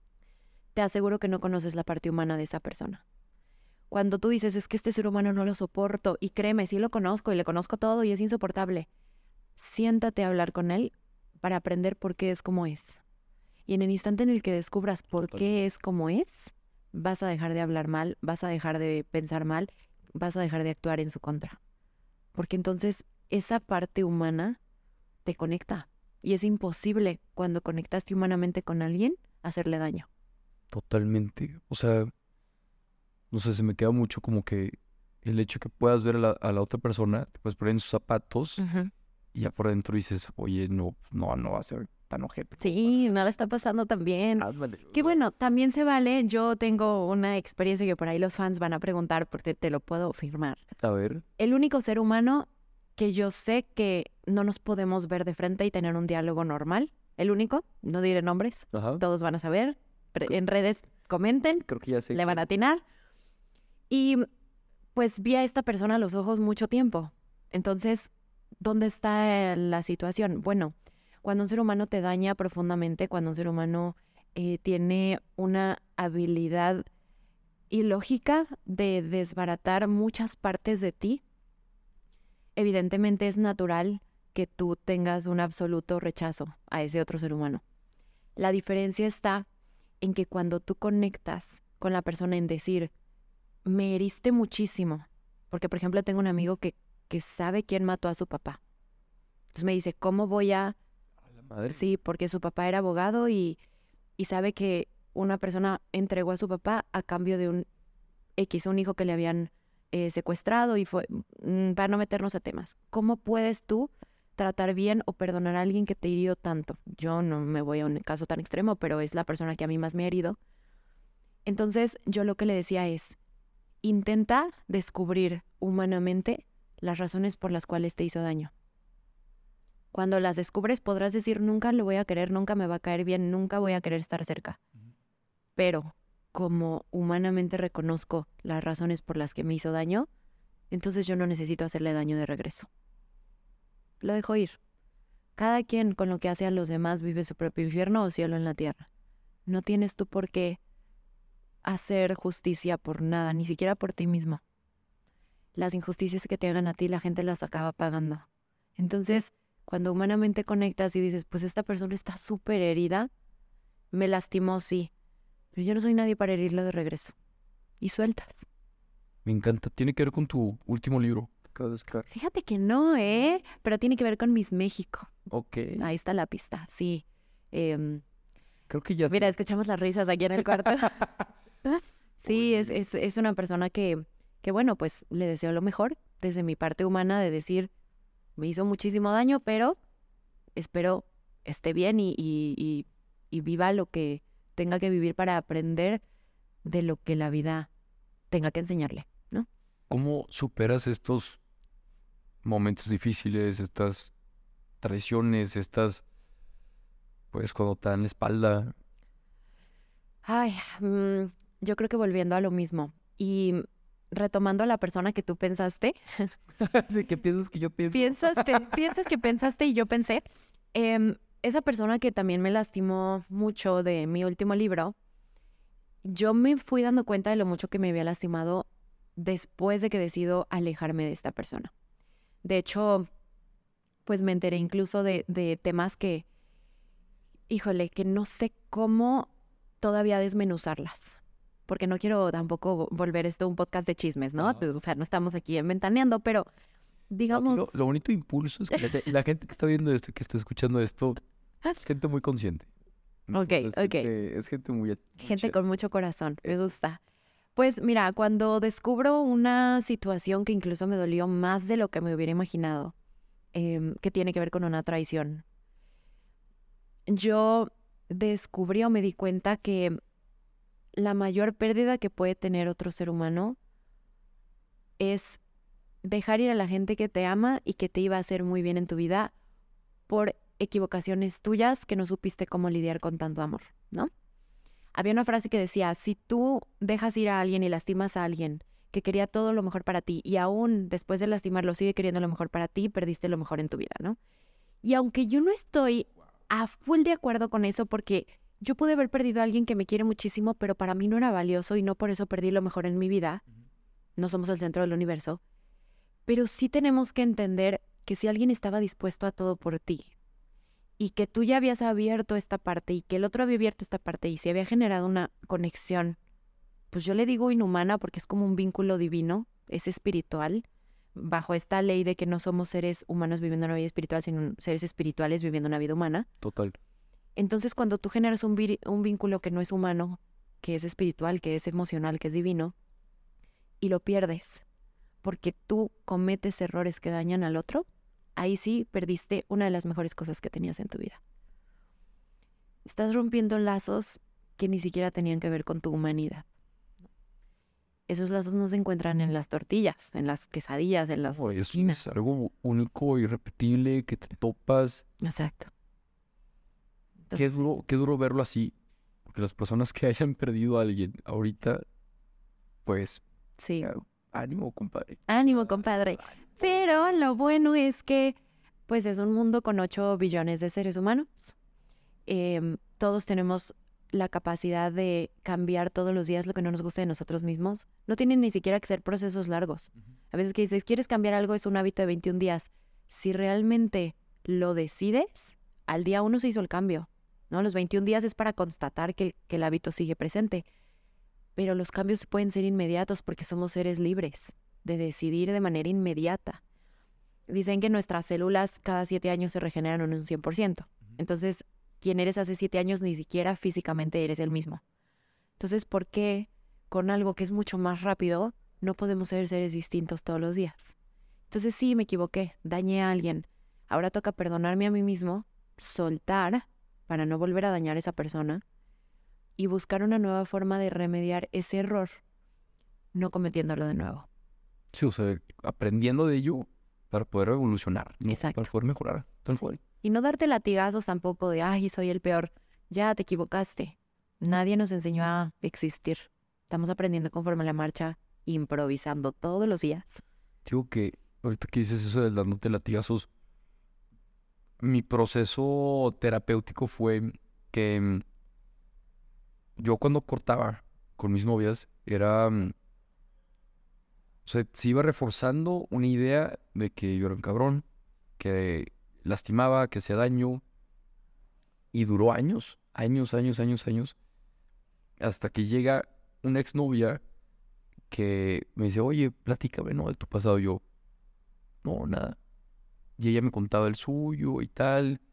te aseguro que no conoces la parte humana de esa persona. Cuando tú dices, es que este ser humano no lo soporto, y créeme, sí lo conozco y le conozco todo y es insoportable, siéntate a hablar con él para aprender por qué es como es. Y en el instante en el que descubras por qué es como es, vas a dejar de hablar mal, vas a dejar de pensar mal, vas a dejar de actuar en su contra. Porque entonces esa parte humana te conecta. Y es imposible cuando conectaste humanamente con alguien hacerle daño. Totalmente. O sea, no sé, se me queda mucho como que el hecho que puedas ver a la, a la otra persona, te puedes poner en sus zapatos uh-huh. y ya por dentro dices, oye, no, no, no va a ser tan ojete. Sí, nada está pasando tan bien. Ah, que bueno, también se vale. Yo tengo una experiencia que por ahí los fans van a preguntar porque te lo puedo afirmar. A ver. El único ser humano que yo sé que no nos podemos ver de frente y tener un diálogo normal, el único, no diré nombres, Ajá. todos van a saber, en redes comenten, creo que ya sé le van a atinar. Y pues vi a esta persona a los ojos mucho tiempo. Entonces, ¿dónde está la situación? Bueno, cuando un ser humano te daña profundamente, cuando un ser humano eh, tiene una habilidad ilógica de desbaratar muchas partes de ti, evidentemente es natural que tú tengas un absoluto rechazo a ese otro ser humano. La diferencia está en que cuando tú conectas con la persona en decir, me heriste muchísimo, porque por ejemplo tengo un amigo que, que sabe quién mató a su papá. Entonces me dice, ¿cómo voy a...? Madre. Sí, porque su papá era abogado y, y sabe que una persona entregó a su papá a cambio de un X, un hijo que le habían eh, secuestrado y fue, mm, para no meternos a temas. ¿Cómo puedes tú tratar bien o perdonar a alguien que te hirió tanto? Yo no me voy a un caso tan extremo, pero es la persona que a mí más me ha herido. Entonces yo lo que le decía es, intenta descubrir humanamente las razones por las cuales te hizo daño. Cuando las descubres podrás decir, nunca lo voy a querer, nunca me va a caer bien, nunca voy a querer estar cerca. Uh-huh. Pero como humanamente reconozco las razones por las que me hizo daño, entonces yo no necesito hacerle daño de regreso. Lo dejo ir. Cada quien con lo que hace a los demás vive su propio infierno o cielo en la tierra. No tienes tú por qué hacer justicia por nada, ni siquiera por ti mismo. Las injusticias que te hagan a ti, la gente las acaba pagando. Entonces, cuando humanamente conectas y dices, pues esta persona está súper herida, me lastimó, sí, pero yo no soy nadie para herirlo de regreso. Y sueltas. Me encanta. Tiene que ver con tu último libro. Fíjate que no, ¿eh? Pero tiene que ver con Miss México. Ok. Ahí está la pista, sí. Em, Creo que ya mira, sé. escuchamos las risas aquí en el cuarto. Sí, es, es, es una persona que, que, bueno, pues le deseo lo mejor desde mi parte humana de decir, me hizo muchísimo daño, pero espero esté bien y, y, y, y viva lo que tenga que vivir para aprender de lo que la vida tenga que enseñarle, ¿no? ¿Cómo superas estos momentos difíciles, estas traiciones, estas, pues, cuando te dan la espalda? Ay, mm, yo creo que volviendo a lo mismo y retomando a la persona que tú pensaste, Sí, ¿qué piensas que yo pienso? piensas, te- piensas que pensaste y yo pensé, em, esa persona que también me lastimó mucho de mi último libro, yo me fui dando cuenta de lo mucho que me había lastimado después de que decido alejarme de esta persona. De hecho, pues me enteré incluso de, de temas que, híjole, que no sé cómo todavía desmenuzarlas. Porque no quiero tampoco volver esto un podcast de chismes, ¿no? Ajá. O sea, no estamos aquí ventaneando, pero Aquí digamos... Lo, lo bonito de Impulso es que la, la gente que está viendo esto, que está escuchando esto, es gente muy consciente. Ok, Entonces, ok. gente- es gente muy... muy Gente chida. con mucho corazón, me Eso. gusta. Pues mira, cuando descubro una situación que incluso me dolió más de lo que me hubiera imaginado, em, que tiene que ver con una traición, yo descubrí o me di cuenta que la mayor pérdida que puede tener otro ser humano es dejar ir a la gente que te ama y que te iba a hacer muy bien en tu vida por equivocaciones tuyas que no supiste cómo lidiar con tanto amor, ¿no? Había una frase que decía, si tú dejas ir a alguien y lastimas a alguien que quería todo lo mejor para ti y aún después de lastimarlo sigue queriendo lo mejor para ti, perdiste lo mejor en tu vida, ¿no? Y aunque yo no estoy a full de acuerdo con eso porque yo pude haber perdido a alguien que me quiere muchísimo, pero para mí no era valioso y no por eso perdí lo mejor en mi vida, no somos el centro del universo, pero sí tenemos que entender que si alguien estaba dispuesto a todo por ti y que tú ya habías abierto esta parte y que el otro había abierto esta parte y se había generado una conexión, pues yo le digo inhumana porque es como un vínculo divino, es espiritual, bajo esta ley de que no somos seres humanos viviendo una vida espiritual, sino seres espirituales viviendo una vida humana. Total. Entonces, cuando tú generas un, vi- un vínculo que no es humano, que es espiritual, que es emocional, que es divino, y lo pierdes porque tú cometes errores que dañan al otro, ahí sí perdiste una de las mejores cosas que tenías en tu vida. Estás rompiendo lazos que ni siquiera tenían que ver con tu humanidad. Esos lazos no se encuentran en las tortillas, en las quesadillas, en las No, es, esquinas. es algo único, irrepetible, que te topas. Exacto. Qué Entonces, duro, qué duro verlo así. Porque las personas que hayan perdido a alguien ahorita, pues, sí. ah, ánimo, compadre. Ánimo, compadre. Pero lo bueno es que, pues, es un mundo con ocho billones de seres humanos. Em, todos tenemos la capacidad de cambiar todos los días lo que no nos gusta de nosotros mismos. No tienen ni siquiera que ser procesos largos. A veces que dices, quieres cambiar algo, es un hábito de veintiún días. Si realmente lo decides, al día uno se hizo el cambio, ¿no? Los veintiún días es para constatar que el, que el hábito sigue presente. Pero los cambios pueden ser inmediatos porque somos seres libres de decidir de manera inmediata. Dicen que nuestras células cada siete años se regeneran en un cien por ciento. Entonces, quien eres hace siete años ni siquiera físicamente eres el mismo. Entonces, ¿por qué con algo que es mucho más rápido no podemos ser seres distintos todos los días? Entonces sí, me equivoqué, dañé a alguien. Ahora toca perdonarme a mí mismo, soltar para no volver a dañar a esa persona y buscar una nueva forma de remediar ese error, no cometiéndolo de nuevo. Sí, o sea, aprendiendo de ello para poder evolucionar, ¿no? Exacto. Para poder mejorar, tal cual. Y no darte latigazos tampoco de, ay, soy el peor. Ya te equivocaste. Nadie nos enseñó a existir. Estamos aprendiendo conforme a la marcha, improvisando todos los días. Digo que ahorita que dices eso de dándote latigazos, mi proceso terapéutico fue que mm, yo cuando cortaba con mis novias era, mm, o sea, se iba reforzando una idea de que yo era un cabrón, que lastimaba, que hacía daño, y duró años, años, años, años, años, hasta que llega una exnovia que me dice, oye, platícame, ¿no? De tu pasado. Yo, no, nada. Y ella me contaba el suyo y tal.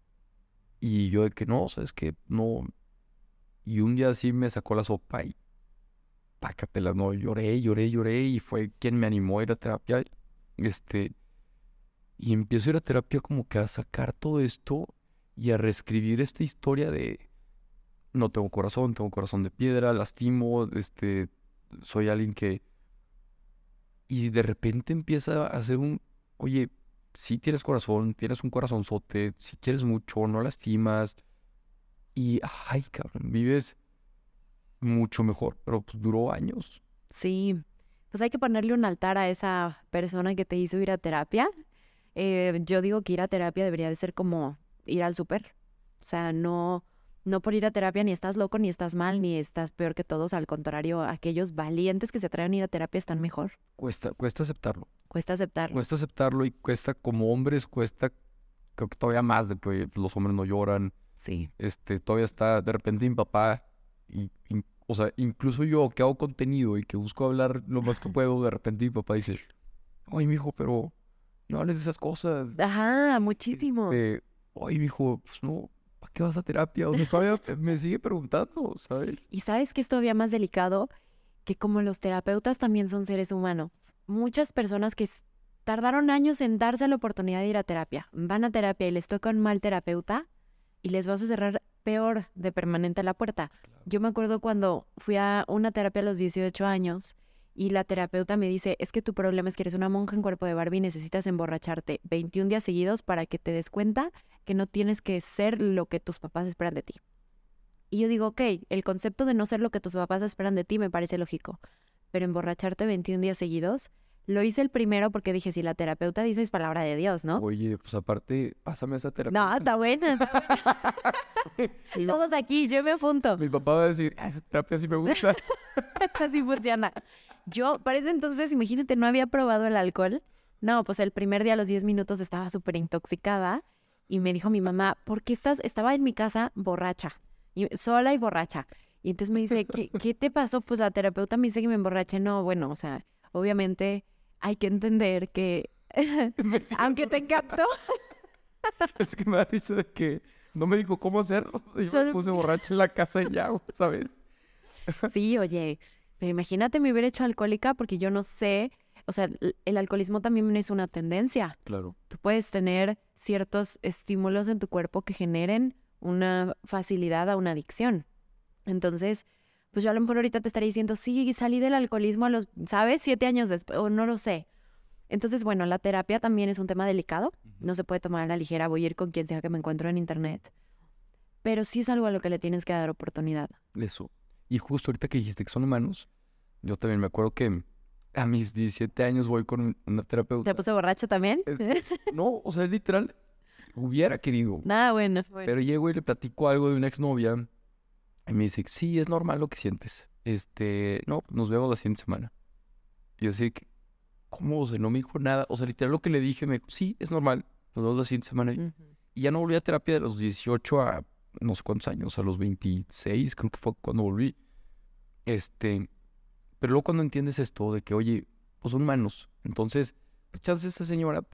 Y yo de que no, ¿sabes qué? No. Y un día así me sacó la sopa y pácatela, no, lloré, lloré, lloré. Y fue quien me animó a ir a terapia. Este, y empiezo a ir a terapia como que a sacar todo esto y a reescribir esta historia de no tengo corazón, tengo corazón de piedra, lastimo, este, soy alguien que... Y de repente empieza a hacer un, oye, sí tienes corazón, tienes un corazonzote, si quieres mucho, no lastimas. Y, ay, cabrón, vives mucho mejor, pero pues duró años. Sí, pues hay que ponerle un altar a esa persona que te hizo ir a terapia. Eh, yo digo que ir a terapia debería de ser como ir al súper. O sea, no, no por ir a terapia ni estás loco, ni estás mal, ni estás peor que todos. Al contrario, aquellos valientes que se atreven a ir a terapia están mejor. Cuesta, cuesta aceptarlo. Cuesta aceptarlo. Cuesta aceptarlo y cuesta como hombres, cuesta, creo que todavía más de que los hombres no lloran. Sí. Este, todavía está, de repente mi papá, y, y, o sea, incluso yo que hago contenido y que busco hablar lo más que puedo, de repente mi papá dice, oye, mijo, pero no hables de esas cosas. Ajá, muchísimo. Este, oye, mijo, pues no, ¿para qué vas a terapia? O sea, todavía me sigue preguntando, ¿sabes? Y sabes que es todavía más delicado, que como los terapeutas también son seres humanos. Muchas personas que s- tardaron años en darse la oportunidad de ir a terapia, van a terapia y les toca un mal terapeuta y les vas a cerrar peor de permanente la puerta. Yo me acuerdo cuando fui a una terapia a los dieciocho años y la terapeuta me dice, es que tu problema es que eres una monja en cuerpo de Barbie y necesitas emborracharte veintiún días seguidos para que te des cuenta que no tienes que ser lo que tus papás esperan de ti. Y yo digo, ok, el concepto de no ser lo que tus papás esperan de ti me parece lógico, pero emborracharte veintiún días seguidos, lo hice el primero porque dije, si la terapeuta dice es palabra de Dios, ¿no? Oye, pues aparte, pásame esa terapia. No, está buena. mi, Todos aquí, yo me apunto. mi papá va a decir, "Ah, esa terapia sí me gusta." Así funciona. Yo, para ese entonces, imagínate, no había probado el alcohol. No, pues el primer día a los diez minutos estaba súper intoxicada y me dijo mi mamá, ¿por qué estás? Estaba en mi casa borracha, y, sola y borracha. Y entonces me dice, ¿qué, qué te pasó? Pues la terapeuta me dice que me emborraché. No, bueno, o sea, obviamente hay que entender que, Me sigue aunque te encantó, Es que me da risa de que no me dijo cómo hacerlo. Yo Solo- me puse borracha en la casa y ya, ¿sabes? sí, oye, pero imagínate me hubiera hecho alcohólica porque yo no sé, o sea, el, el alcoholismo también es una tendencia. Claro. Tú puedes tener ciertos estímulos en tu cuerpo que generen una facilidad a una adicción. Entonces, pues yo a lo mejor ahorita te estaría diciendo, sí, salí del alcoholismo a los, ¿sabes? Siete años después, o no lo sé. Entonces, bueno, la terapia también es un tema delicado. No se puede tomar a la ligera. Voy a ir con quien sea que me encuentro en internet. Pero sí es algo a lo que le tienes que dar oportunidad. Eso. Y justo ahorita que dijiste que son humanos, yo también me acuerdo que a mis diecisiete años voy con una terapeuta. ¿Te puse borracha también? Este, no, o sea, literal, hubiera querido. Nada, bueno. Pero llego y le platico algo de una exnovia y me dice, sí, es normal lo que sientes. Este, no, nos vemos la siguiente semana. Y yo así que, ¿cómo? O sea, no me dijo nada. O sea, literal lo que le dije, me dijo, sí, es normal, nos vemos la siguiente semana. Ujú. Y ya no volví a terapia de los dieciocho a no sé cuántos años, a los veintiséis, creo que fue cuando volví. Este, pero luego cuando entiendes esto de que, oye, pues son humanos. Entonces, pues chance esta señora.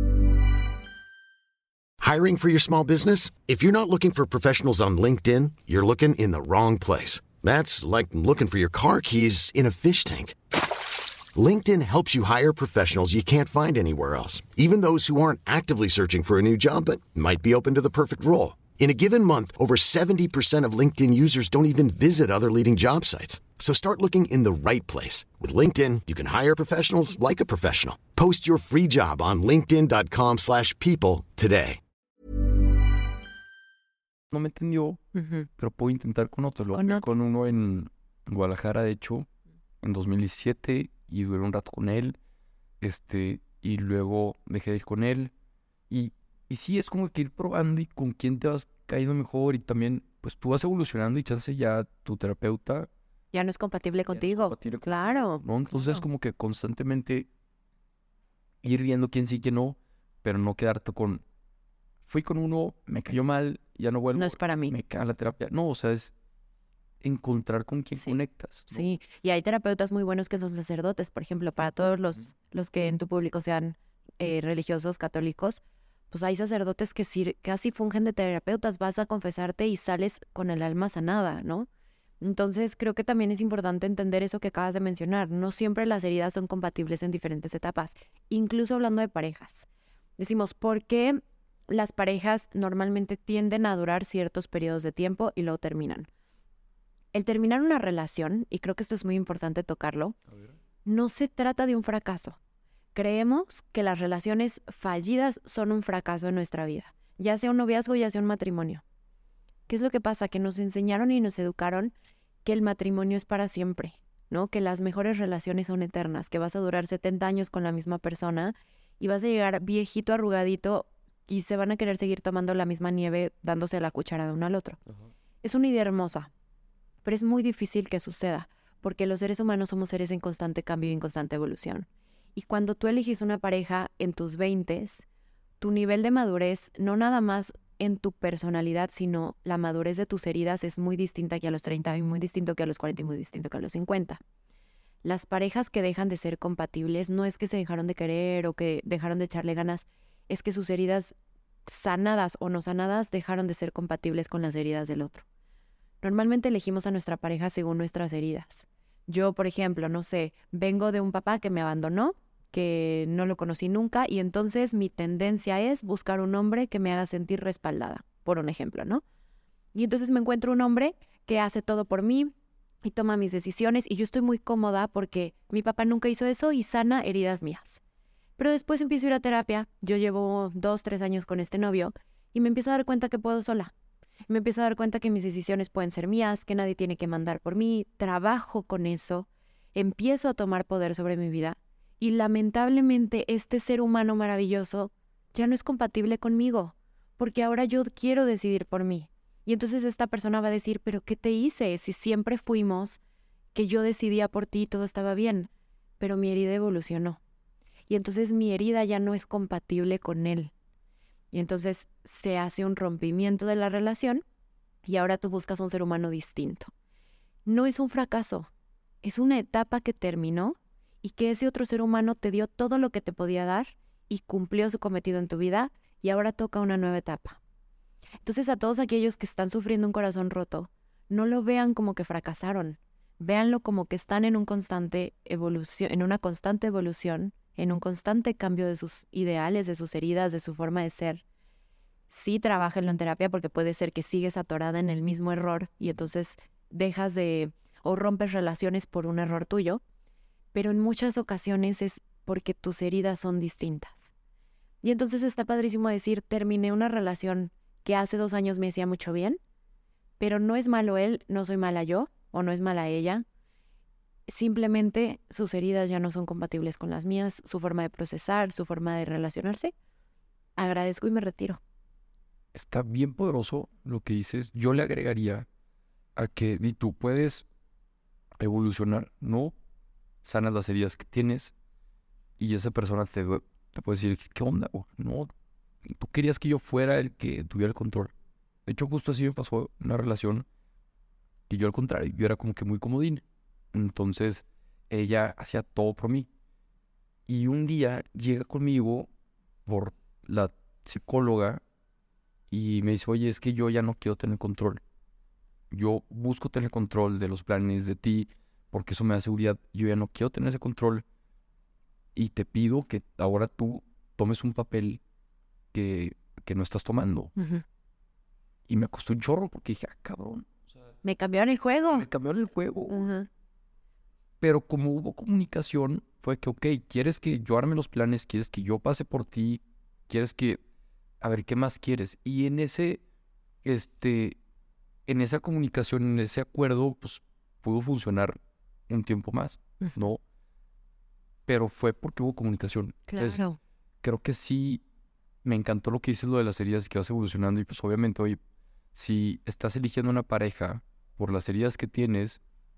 Hiring for your small business? If you're not looking for professionals on LinkedIn, you're looking in the wrong place. That's like looking for your car keys in a fish tank. LinkedIn helps you hire professionals you can't find anywhere else, even those who aren't actively searching for a new job but might be open to the perfect role. In a given month, over seventy percent of LinkedIn users don't even visit other leading job sites. So start looking in the right place. With LinkedIn, you can hire professionals like a professional. Post your free job on linkedin.com slash people today. No me entendió, Ujú. pero puedo intentar con otro. Lo Con fui otro. con uno en Guadalajara, de hecho, en dos mil diecisiete, y duré un rato con él. Este, y luego dejé de ir con él. Y, y sí, es como que ir probando y con quién te vas cayendo mejor. Y también, pues tú vas evolucionando y chance ya tu terapeuta Ya no es compatible ya no es contigo. compatible contigo, Claro. ¿no? Entonces, claro. como que constantemente ir viendo quién sí, quién no, pero no quedarte con. Fui con uno, me cayó mal, ya no vuelvo. No es para mí. Me caga la terapia. No, o sea, es, encontrar con quién Sí. conectas, ¿no? Sí, y hay terapeutas muy buenos que son sacerdotes, por ejemplo, para todos los, los que en tu público sean eh, religiosos, católicos, pues hay sacerdotes que sir- casi fungen de terapeutas, vas a confesarte y sales con el alma sanada, ¿no? Entonces creo que también es importante entender eso que acabas de mencionar, no siempre las heridas son compatibles en diferentes etapas, incluso hablando de parejas. Decimos, ¿por qué las parejas normalmente tienden a durar ciertos periodos de tiempo y luego terminan? El terminar una relación, y creo que esto es muy importante tocarlo, no se trata de un fracaso. Creemos que las relaciones fallidas son un fracaso en nuestra vida, ya sea un noviazgo, ya sea un matrimonio. ¿Qué es lo que pasa? Que nos enseñaron y nos educaron que el matrimonio es para siempre, ¿no? Que las mejores relaciones son eternas, que vas a durar setenta años con la misma persona y vas a llegar viejito, arrugadito y se van a querer seguir tomando la misma nieve dándose la cuchara de uno al otro. Ajá. Es una idea hermosa, pero es muy difícil que suceda, porque los seres humanos somos seres en constante cambio y en constante evolución. Y cuando tú eliges una pareja en tus veintes, tu nivel de madurez, no nada más en tu personalidad, sino la madurez de tus heridas es muy distinta que a los treinta y muy distinto que a los cuarenta y muy distinto que a los cincuenta. Las parejas que dejan de ser compatibles no es que se dejaron de querer o que dejaron de echarle ganas, es que sus heridas sanadas o no sanadas dejaron de ser compatibles con las heridas del otro. Normalmente elegimos a nuestra pareja según nuestras heridas. Yo, por ejemplo, no sé, vengo de un papá que me abandonó, que no lo conocí nunca, y entonces mi tendencia es buscar un hombre que me haga sentir respaldada, por un ejemplo, ¿no? Y entonces me encuentro un hombre que hace todo por mí y toma mis decisiones, y yo estoy muy cómoda porque mi papá nunca hizo eso y sana heridas mías. Pero después empiezo a ir a terapia, yo llevo dos, tres años con este novio, y me empiezo a dar cuenta que puedo sola. Me empiezo a dar cuenta que mis decisiones pueden ser mías, que nadie tiene que mandar por mí, trabajo con eso, empiezo a tomar poder sobre mi vida y lamentablemente este ser humano maravilloso ya no es compatible conmigo, porque ahora yo quiero decidir por mí. Y entonces esta persona va a decir, ¿pero qué te hice? Si siempre fuimos que yo decidía por ti y todo estaba bien, pero mi herida evolucionó. Y entonces mi herida ya no es compatible con él. Y entonces se hace un rompimiento de la relación y ahora tú buscas un ser humano distinto. No es un fracaso, es una etapa que terminó y que ese otro ser humano te dio todo lo que te podía dar y cumplió su cometido en tu vida y ahora toca una nueva etapa. Entonces a todos aquellos que están sufriendo un corazón roto, no lo vean como que fracasaron, véanlo como que están en un constante evolución, en una constante evolución, en un constante cambio de sus ideales, de sus heridas, de su forma de ser. Sí, trabájenlo en terapia porque puede ser que sigues atorada en el mismo error y entonces dejas de o rompes relaciones por un error tuyo, pero en muchas ocasiones es porque tus heridas son distintas. Y entonces está padrísimo decir, terminé una relación que hace dos años me hacía mucho bien, pero no es malo él, no soy mala yo, o no es mala ella. Simplemente sus heridas ya no son compatibles con las mías, su forma de procesar, su forma de relacionarse. Agradezco y me retiro. Está bien poderoso lo que dices. Yo le agregaría a que ni tú puedes evolucionar, ¿no? Sanas las heridas que tienes y esa persona te, te puede decir, ¿qué onda? Güey? No, tú querías que yo fuera el que tuviera el control. De hecho, justo así me pasó una relación que yo al contrario, yo era como que muy comodín. Entonces, ella hacía todo por mí. Y un día llega conmigo por la psicóloga y me dice, oye, es que yo ya no quiero tener control. Yo busco tener control de los planes de ti porque eso me da seguridad. Yo ya no quiero tener ese control y te pido que ahora tú tomes un papel que, que no estás tomando. Uh-huh. Y me costó un chorro porque dije, ah, cabrón. O sea, me cambiaron el juego. Me cambiaron el juego. Uh-huh. Pero como hubo comunicación, fue que, ok, ¿quieres que yo arme los planes? ¿Quieres que yo pase por ti? ¿Quieres que... A ver, ¿qué más quieres? Y en ese, este, en esa comunicación, en ese acuerdo, pues, pudo funcionar un tiempo más, Uh-huh. ¿no? Pero fue porque hubo comunicación. Claro. Entonces, creo que sí, me encantó lo que dices, lo de las heridas y que vas evolucionando. Y pues, obviamente, oye, si estás eligiendo una pareja por las heridas que tienes,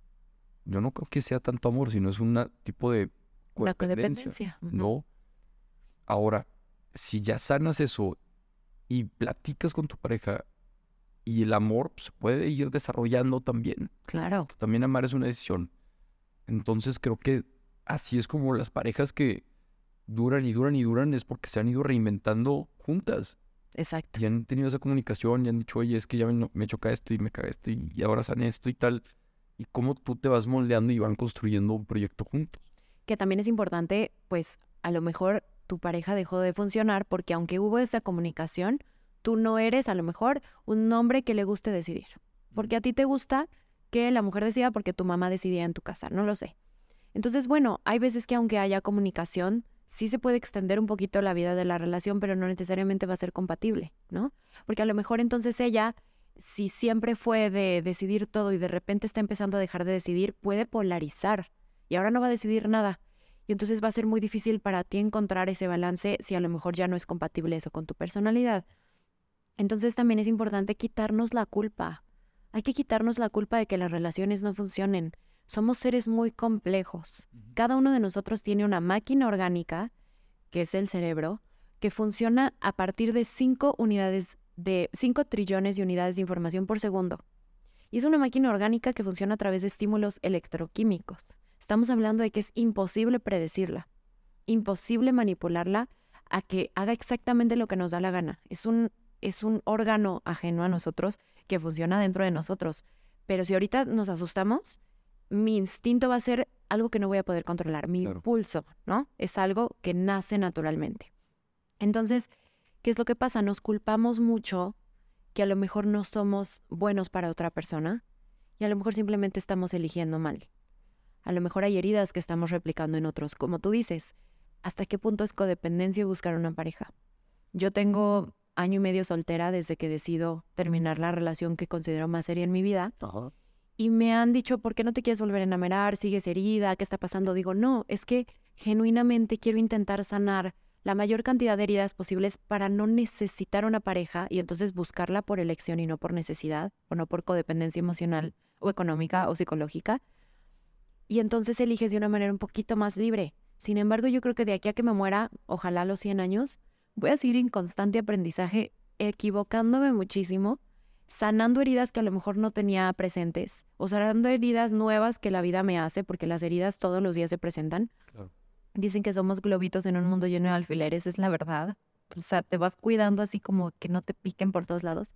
yo no creo que sea tanto amor, sino es un tipo de Una codependencia, codependencia. Uh-huh. ¿no? Ahora, si ya sanas eso y platicas con tu pareja, Y el amor pues, se puede ir desarrollando también. Claro. También amar es una decisión. Entonces creo que así es como las parejas que duran y duran y duran es porque se han ido reinventando juntas. Exacto. Y han tenido esa comunicación y han dicho, oye, es que ya me, me choca esto y me caga esto y, y ahora sale esto y tal. Y cómo tú te vas moldeando y van construyendo un proyecto juntos. Que también es importante, pues a lo mejor tu pareja dejó de funcionar porque aunque hubo esa comunicación, tú no eres a lo mejor un hombre que le guste decidir. Porque a ti te gusta que la mujer decida porque tu mamá decidía en tu casa, no lo sé. Entonces, bueno, hay veces que aunque haya comunicación, sí se puede extender un poquito la vida de la relación, pero no necesariamente va a ser compatible, ¿no? Porque a lo mejor entonces ella, si siempre fue de decidir todo y de repente está empezando a dejar de decidir, puede polarizar y ahora no va a decidir nada. Y entonces va a ser muy difícil para ti encontrar ese balance si a lo mejor ya no es compatible eso con tu personalidad. Entonces también es importante quitarnos la culpa. Hay que quitarnos la culpa de que las relaciones no funcionen. Somos seres muy complejos. Cada uno de nosotros tiene una máquina orgánica, que es el cerebro, que funciona a partir de cinco unidades de cinco trillones de unidades de información por segundo. Y es una máquina orgánica que funciona a través de estímulos electroquímicos. Estamos hablando de que es imposible predecirla, imposible manipularla a que haga exactamente lo que nos da la gana. Es un, es un órgano ajeno a nosotros que funciona dentro de nosotros. Pero si ahorita nos asustamos, mi instinto va a ser algo que no voy a poder controlar, mi Claro. impulso, ¿no? Es algo que nace naturalmente. Entonces, ¿qué es lo que pasa? Nos culpamos mucho que a lo mejor no somos buenos para otra persona y a lo mejor simplemente estamos eligiendo mal. A lo mejor hay heridas que estamos replicando en otros. Como tú dices, ¿hasta qué punto es codependencia buscar una pareja? Yo tengo año y medio soltera desde que decido terminar la relación que considero más seria en mi vida. Ajá. Y me han dicho, ¿por qué no te quieres volver a enamorar? ¿Sigues herida? ¿Qué está pasando? Digo, no, es que genuinamente quiero intentar sanar la mayor cantidad de heridas posibles para no necesitar una pareja y entonces buscarla por elección y no por necesidad o no por codependencia emocional o económica o psicológica. Y entonces eliges de una manera un poquito más libre. Sin embargo, yo creo que de aquí a que me muera, ojalá a los cien años, voy a seguir en constante aprendizaje, equivocándome muchísimo, sanando heridas que a lo mejor no tenía presentes, o sanando heridas nuevas que la vida me hace, porque las heridas todos los días se presentan. Claro. Dicen que somos globitos en un mundo lleno de alfileres, es la verdad. O sea, te vas cuidando así como que no te piquen por todos lados.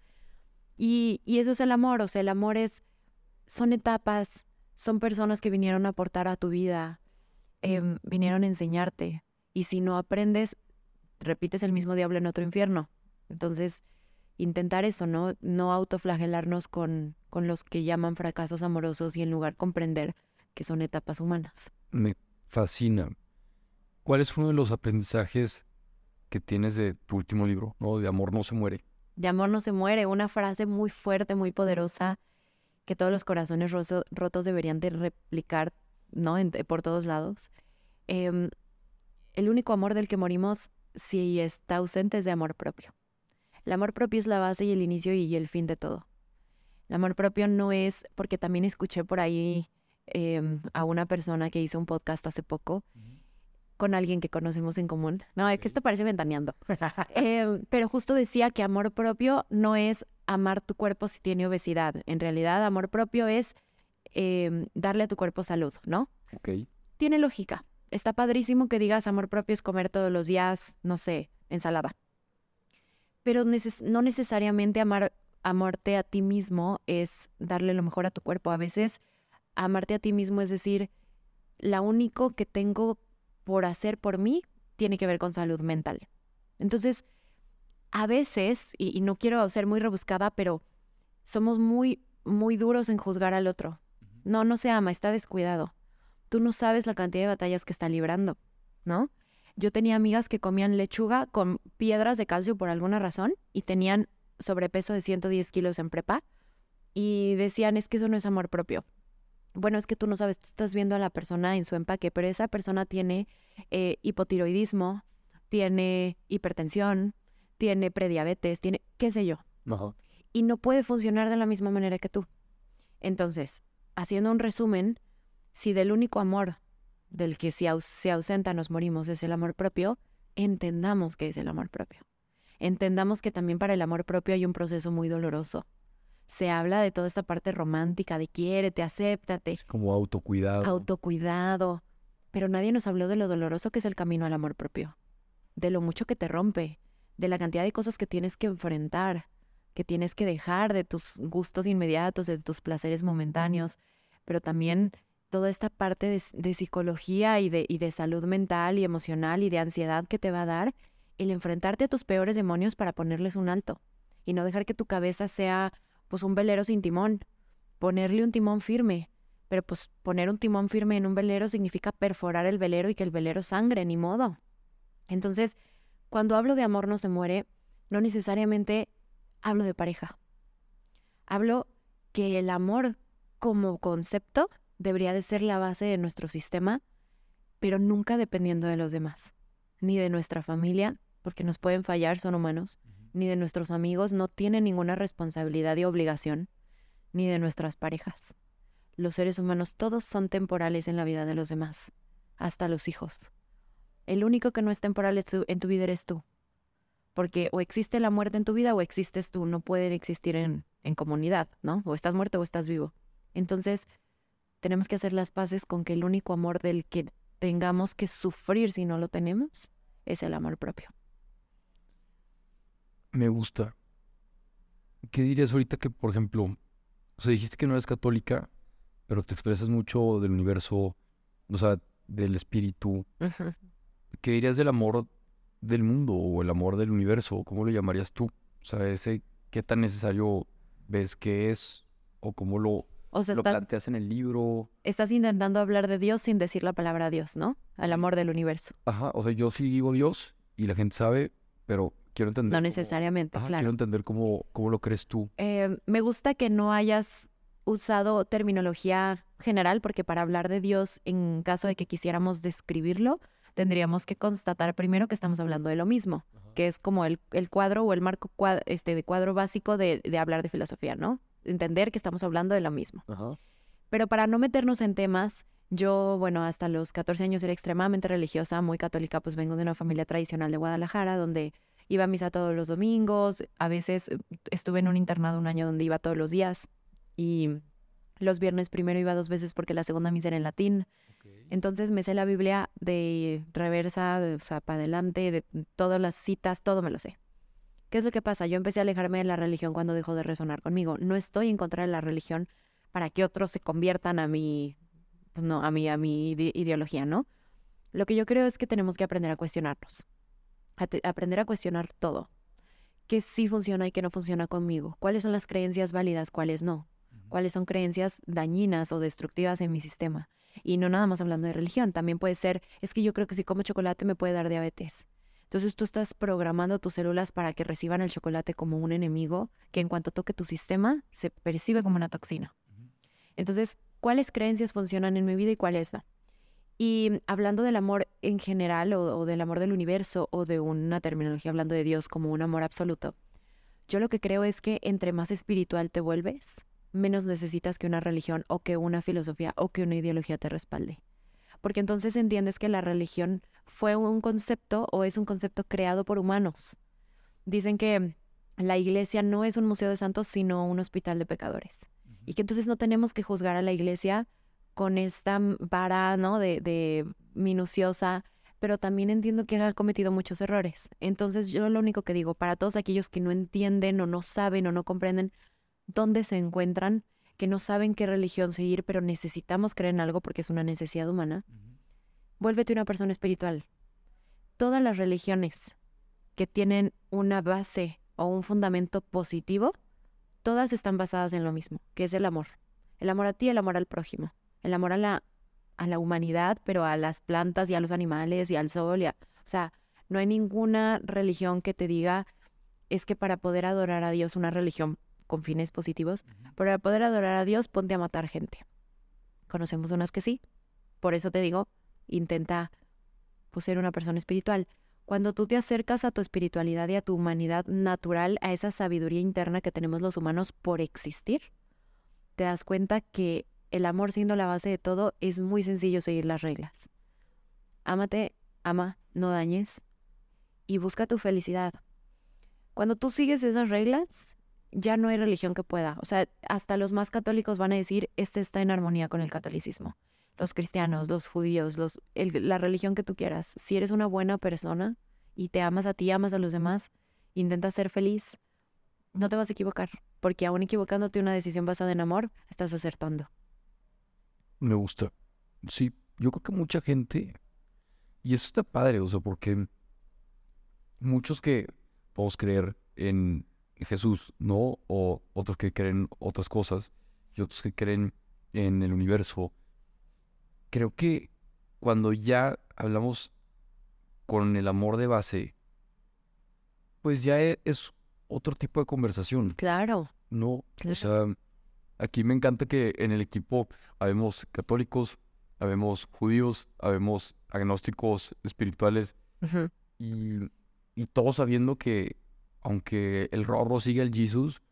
Y, y eso es el amor, o sea, el amor es, son etapas, son personas que vinieron a aportar a tu vida, eh, vinieron a enseñarte. Y si no aprendes, repites el mismo diablo en otro infierno. Entonces, intentar eso, ¿no? No autoflagelarnos con, con los que llaman fracasos amorosos y en lugar comprender que son etapas humanas. Me fascina. ¿Cuál es uno de los aprendizajes que tienes de tu último libro, ¿no? De Amor no se muere? De amor no se muere, una frase muy fuerte, muy poderosa, que todos los corazones roso, rotos deberían de replicar, ¿no? En, por todos lados. Eh, el único amor del que morimos, si está ausente, es de amor propio. El amor propio es la base y el inicio y el fin de todo. El amor propio no es, porque también escuché por ahí eh, a una persona que hizo un podcast hace poco, uh-huh. con alguien que conocemos en común. No, es que esto parece ventaneando. eh, pero justo decía que amor propio no es amar tu cuerpo si tiene obesidad. En realidad, amor propio es eh, darle a tu cuerpo salud, ¿no? Okay. Tiene lógica. Está padrísimo que digas amor propio es comer todos los días, no sé, ensalada. Pero neces- no necesariamente amar, amarte a ti mismo es darle lo mejor a tu cuerpo. A veces amarte a ti mismo es decir, lo único que tengo por hacer por mí tiene que ver con salud mental. Entonces, a veces, y, y no quiero ser muy rebuscada, pero somos muy, muy duros en juzgar al otro. No, no se ama, está descuidado. Tú no sabes la cantidad de batallas que está librando, ¿no? Yo tenía amigas que comían lechuga con piedras de calcio por alguna razón y tenían sobrepeso de ciento diez kilos en prepa y decían, es que eso no es amor propio. Bueno, es que tú no sabes, tú estás viendo a la persona en su empaque, pero esa persona tiene eh, hipotiroidismo, tiene hipertensión, tiene prediabetes, tiene qué sé yo. Ajá. Y no puede funcionar de la misma manera que tú. Entonces, haciendo un resumen, si del único amor del que si aus- se ausenta nos morimos es el amor propio, entendamos qué es el amor propio. Entendamos que también para el amor propio hay un proceso muy doloroso. se habla de toda esta parte romántica, de quiérete, acéptate. Es como autocuidado. Autocuidado. Pero nadie nos habló de lo doloroso que es el camino al amor propio. De lo mucho que te rompe. De la cantidad de cosas que tienes que enfrentar. Que tienes que dejar de tus gustos inmediatos, de tus placeres momentáneos. Pero también toda esta parte de, de psicología y de, y de salud mental y emocional y de ansiedad que te va a dar el enfrentarte a tus peores demonios para ponerles un alto. Y no dejar que tu cabeza sea pues un velero sin timón. Ponerle un timón firme. Pero pues poner un timón firme en un velero significa perforar el velero y que el velero sangre, ni modo. Entonces, cuando hablo de amor no se muere, no necesariamente hablo de pareja. Hablo que el amor como concepto debería de ser la base de nuestro sistema, pero nunca dependiendo de los demás. Ni de nuestra familia, porque nos pueden fallar, son humanos. Uh-huh. Ni de nuestros amigos, no tienen ninguna responsabilidad y obligación. Ni de nuestras parejas. Los seres humanos todos son temporales en la vida de los demás, hasta los hijos. El único que no es temporal es tu, en tu vida eres tú. Porque o existe la muerte en tu vida o existes tú, no pueden existir en, en comunidad, ¿no? O estás muerto o estás vivo. Entonces, tenemos que hacer las paces con que el único amor del que tengamos que sufrir si no lo tenemos es el amor propio. Me gusta. ¿Qué dirías ahorita que, por ejemplo, o sea, dijiste que no eres católica, pero te expresas mucho del universo, o sea, del espíritu. Uh-huh. ¿Qué dirías del amor del mundo o el amor del universo? ¿Cómo lo llamarías tú? O sea, ese, ¿qué tan necesario ves que es? ¿O cómo lo, o sea, lo estás, planteas en el libro? Estás intentando hablar de Dios sin decir la palabra Dios, ¿no? Al amor del universo. Ajá, o sea, yo sí digo Dios y la gente sabe, pero quiero entender. No cómo, necesariamente, ajá, claro. Quiero entender cómo, cómo lo crees tú. Eh, me gusta que no hayas usado terminología general, porque para hablar de Dios, en caso de que quisiéramos describirlo, tendríamos que constatar primero que estamos hablando de lo mismo, uh-huh. que es como el, el cuadro o el marco cuadro, este, de cuadro básico de, de hablar de filosofía, ¿no? Entender que estamos hablando de lo mismo. Uh-huh. Pero para no meternos en temas, yo, bueno, hasta los catorce años era extremadamente religiosa, muy católica, pues vengo de una familia tradicional de Guadalajara, donde iba a misa todos los domingos, a veces estuve en un internado un año donde iba todos los días, y los viernes primero iba dos veces porque la segunda misa era en latín. Okay. Entonces me sé la Biblia de reversa, de, o sea, para adelante, de todas las citas, todo me lo sé. ¿Qué es lo que pasa? Yo empecé a alejarme de la religión cuando dejó de resonar conmigo. No estoy en contra de la religión para que otros se conviertan a mi, pues no, a mi, a mi ide- ideología, ¿no? Lo que yo creo es que tenemos que aprender a cuestionarnos. A te- aprender a cuestionar todo. ¿Qué sí funciona y qué no funciona conmigo? ¿Cuáles son las creencias válidas? ¿Cuáles no? ¿Cuáles son creencias dañinas o destructivas en mi sistema? Y no nada más hablando de religión, también puede ser, es que yo creo que si como chocolate me puede dar diabetes. Entonces tú estás programando tus células para que reciban el chocolate como un enemigo que en cuanto toque tu sistema se percibe como una toxina. Entonces, ¿cuáles creencias funcionan en mi vida y cuáles no? Y hablando del amor en general o, o del amor del universo o de una terminología hablando de Dios como un amor absoluto, yo lo que creo es que entre más espiritual te vuelves, menos necesitas que una religión o que una filosofía o que una ideología te respalde. Porque entonces entiendes que la religión fue un concepto o es un concepto creado por humanos. Dicen que la iglesia no es un museo de santos, sino un hospital de pecadores. Uh-huh. Y que entonces no tenemos que juzgar a la iglesia con esta vara, ¿no? de, de minuciosa, pero también entiendo que ha cometido muchos errores. Entonces yo lo único que digo, para todos aquellos que no entienden o no saben o no comprenden dónde se encuentran, que no saben qué religión seguir, pero necesitamos creer en algo porque es una necesidad humana, uh-huh. Vuélvete una persona espiritual. Todas las religiones que tienen una base o un fundamento positivo, todas están basadas en lo mismo, que es el amor. El amor a ti, el amor al prójimo. El amor a la, a la humanidad, pero a las plantas y a los animales y al sol. Y a, o sea, no hay ninguna religión que te diga, es que para poder adorar a Dios, una religión con fines positivos, uh-huh. Para poder adorar a Dios, ponte a matar gente. Conocemos unas que sí. Por eso te digo, intenta pues, ser una persona espiritual. Cuando tú te acercas a tu espiritualidad y a tu humanidad natural, a esa sabiduría interna que tenemos los humanos por existir, te das cuenta que el amor siendo la base de todo, es muy sencillo seguir las reglas. Ámate, ama, no dañes y busca tu felicidad. Cuando tú sigues esas reglas, ya no hay religión que pueda. O sea, hasta los más católicos van a decir, este está en armonía con el catolicismo. Los cristianos, los judíos, los, el, la religión que tú quieras. Si eres una buena persona y te amas a ti, amas a los demás, intentas ser feliz, no te vas a equivocar. Porque aún equivocándote una decisión basada en amor, estás acertando. Me gusta. Sí, yo creo que mucha gente, y eso está padre, o sea, porque muchos que podemos creer en Jesús, ¿no? O otros que creen otras cosas, y otros que creen en el universo. Creo que cuando ya hablamos con el amor de base, pues ya e- es otro tipo de conversación, Claro, ¿no? claro. O sea, aquí me encanta que en el equipo habemos católicos, habemos judíos, habemos agnósticos espirituales, Ujú. y, y todos sabiendo que aunque el Rorro siga el Jesus,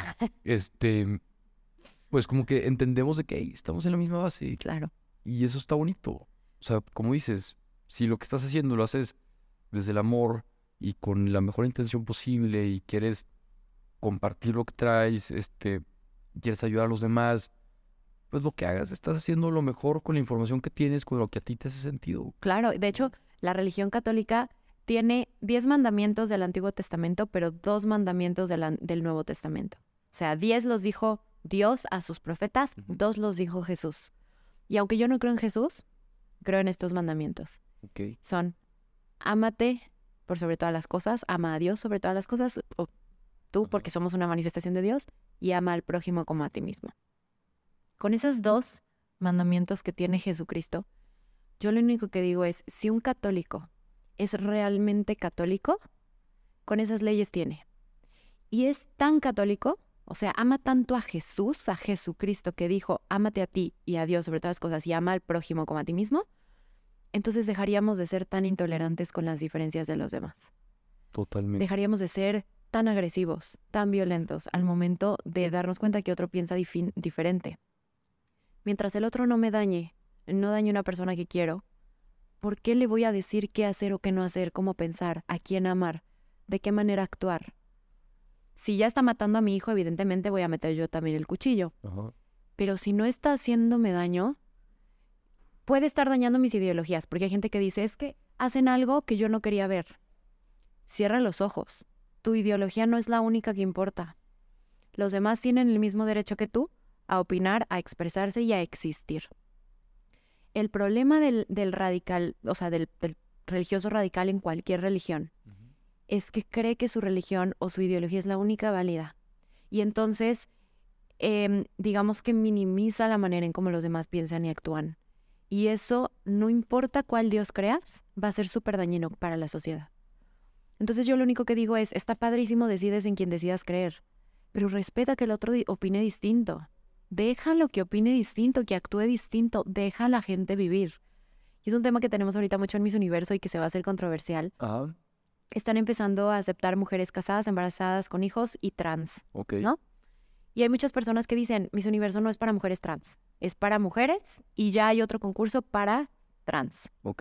este, pues como que entendemos de que hey, estamos en la misma base. Claro. Y eso está bonito. O sea, como dices, si lo que estás haciendo lo haces desde el amor y con la mejor intención posible y quieres compartir lo que traes, este, quieres ayudar a los demás, pues lo que hagas, estás haciendo lo mejor con la información que tienes, con lo que a ti te hace sentido. Claro, de hecho, la religión católica tiene diez mandamientos del Antiguo Testamento, pero dos mandamientos del, an- del Nuevo Testamento. O sea, diez los dijo Dios a sus profetas, Ujú. dos los dijo Jesús. Y aunque yo no creo en Jesús, creo en estos mandamientos. Ok. Son, ámate por sobre todas las cosas, ama a Dios sobre todas las cosas, o tú Ajá. porque somos una manifestación de Dios, y ama al prójimo como a ti mismo. Con esos dos mandamientos que tiene Jesucristo, yo lo único que digo es, si un católico es realmente católico, con esas leyes tiene. Y es tan católico, o sea, ama tanto a Jesús, a Jesucristo, que dijo, ámate a ti y a Dios sobre todas las cosas y ama al prójimo como a ti mismo, entonces dejaríamos de ser tan intolerantes con las diferencias de los demás. Totalmente. Dejaríamos de ser tan agresivos, tan violentos al momento de darnos cuenta que otro piensa difin- diferente. Mientras el otro no me dañe, no dañe a una persona que quiero, ¿por qué le voy a decir qué hacer o qué no hacer, cómo pensar, a quién amar, de qué manera actuar? Si ya está matando a mi hijo, evidentemente voy a meter yo también el cuchillo. Ajá. Pero si no está haciéndome daño, puede estar dañando mis ideologías, porque hay gente que dice, es que hacen algo que yo no quería ver. Cierra los ojos. Tu ideología no es la única que importa. Los demás tienen el mismo derecho que tú a opinar, a expresarse y a existir. El problema del, del radical, o sea, del, del religioso radical en cualquier religión, es que cree que su religión o su ideología es la única válida. Y entonces, em, digamos que minimiza la manera en cómo los demás piensan y actúan. Y eso, no importa cuál Dios creas, va a ser súper dañino para la sociedad. Entonces yo lo único que digo es, está padrísimo, decides en quien decidas creer, pero respeta que el otro di- opine distinto. Déjalo que opine distinto, que actúe distinto, deja a la gente vivir. Y es un tema que tenemos ahorita mucho en Miss Universo y que se va a hacer controversial. Ajá. Están empezando a aceptar mujeres casadas, embarazadas, con hijos y trans, Ok. ¿no? Y hay muchas personas que dicen, Miss Universo no es para mujeres trans, es para mujeres y ya hay otro concurso para trans. Ok.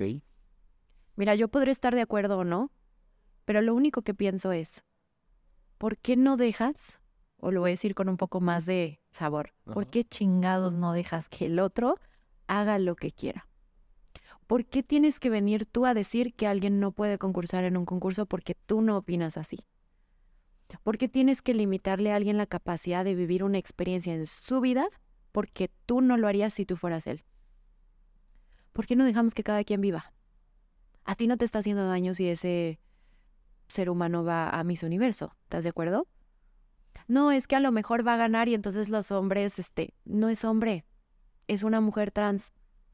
Mira, yo podré estar de acuerdo o no, pero lo único que pienso es, ¿por qué no dejas, o lo voy a decir con un poco más de sabor, ¿por Ajá. qué chingados no dejas que el otro haga lo que quiera? ¿Por qué tienes que venir tú a decir que alguien no puede concursar en un concurso porque tú no opinas así? ¿Por qué tienes que limitarle a alguien la capacidad de vivir una experiencia en su vida porque tú no lo harías si tú fueras él? ¿Por qué no dejamos que cada quien viva? A ti no te está haciendo daño si ese ser humano va a Miss Universo, ¿estás de acuerdo? No, es que a lo mejor va a ganar y entonces los hombres, este, no es hombre, es una mujer trans.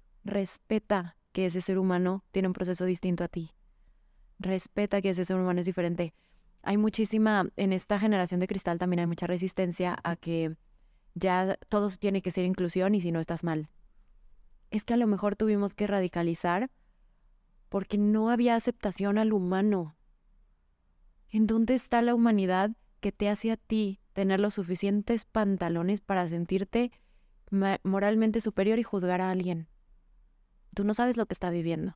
Respeta que ese ser humano tiene un proceso distinto a ti. Respeta que ese ser humano es diferente. Hay muchísima, en esta generación de cristal también hay mucha resistencia a que ya todo tiene que ser inclusión y si no estás mal. Es que a lo mejor tuvimos que radicalizar porque no había aceptación al humano. ¿En dónde está la humanidad que te hace a ti tener los suficientes pantalones para sentirte ma- moralmente superior y juzgar a alguien? Tú no sabes lo que está viviendo.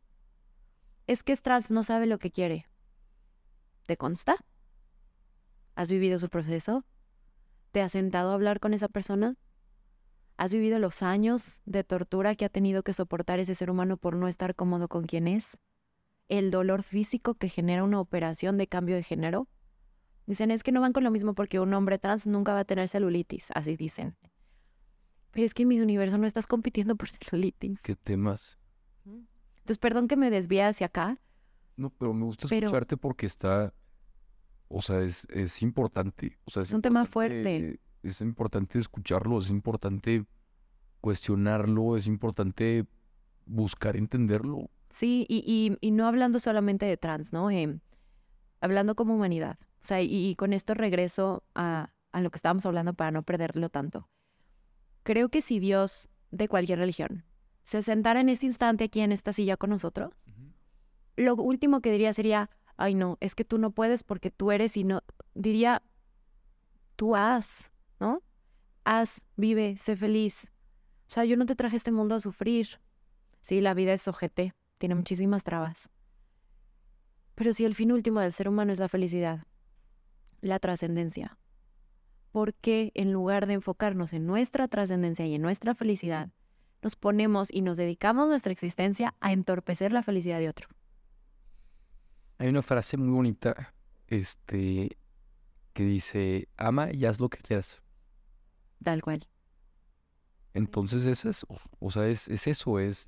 Es que es trans, no sabe lo que quiere. ¿Te consta? ¿Has vivido su proceso? ¿Te has sentado a hablar con esa persona? ¿Has vivido los años de tortura que ha tenido que soportar ese ser humano por no estar cómodo con quien es? ¿El dolor físico que genera una operación de cambio de género? Dicen, es que no van con lo mismo porque un hombre trans nunca va a tener celulitis, así dicen. Pero es que en mi universo no estás compitiendo por celulitis. ¿Qué temas? Entonces, perdón que me desvíe hacia acá. No, pero me gusta Pero- escucharte porque está, o sea, es, es importante. O sea, Es un tema importante, fuerte. Es importante escucharlo, es importante cuestionarlo, es importante buscar entenderlo. Sí, y, y, y no hablando solamente de trans, ¿no? Eh, hablando como humanidad. O sea, y, y con esto regreso a, a lo que estábamos hablando para no perderlo tanto. Creo que si Dios, de cualquier religión, se sentara en este instante aquí en esta silla con nosotros, lo último que diría sería, ay no, es que tú no puedes porque tú eres y no... Diría, tú haz, ¿no? Haz, vive, sé feliz. O sea, yo no te traje a este mundo a sufrir. Sí, la vida es ojete, tiene muchísimas trabas. Pero si el fin último del ser humano es la felicidad, la trascendencia, ¿por qué en lugar de enfocarnos en nuestra trascendencia y en nuestra felicidad, nos ponemos y nos dedicamos nuestra existencia a entorpecer la felicidad de otro? Hay una frase muy bonita, este, que dice, ama y haz lo que quieras. Tal cual. Entonces eso es, o sea, es, es eso, es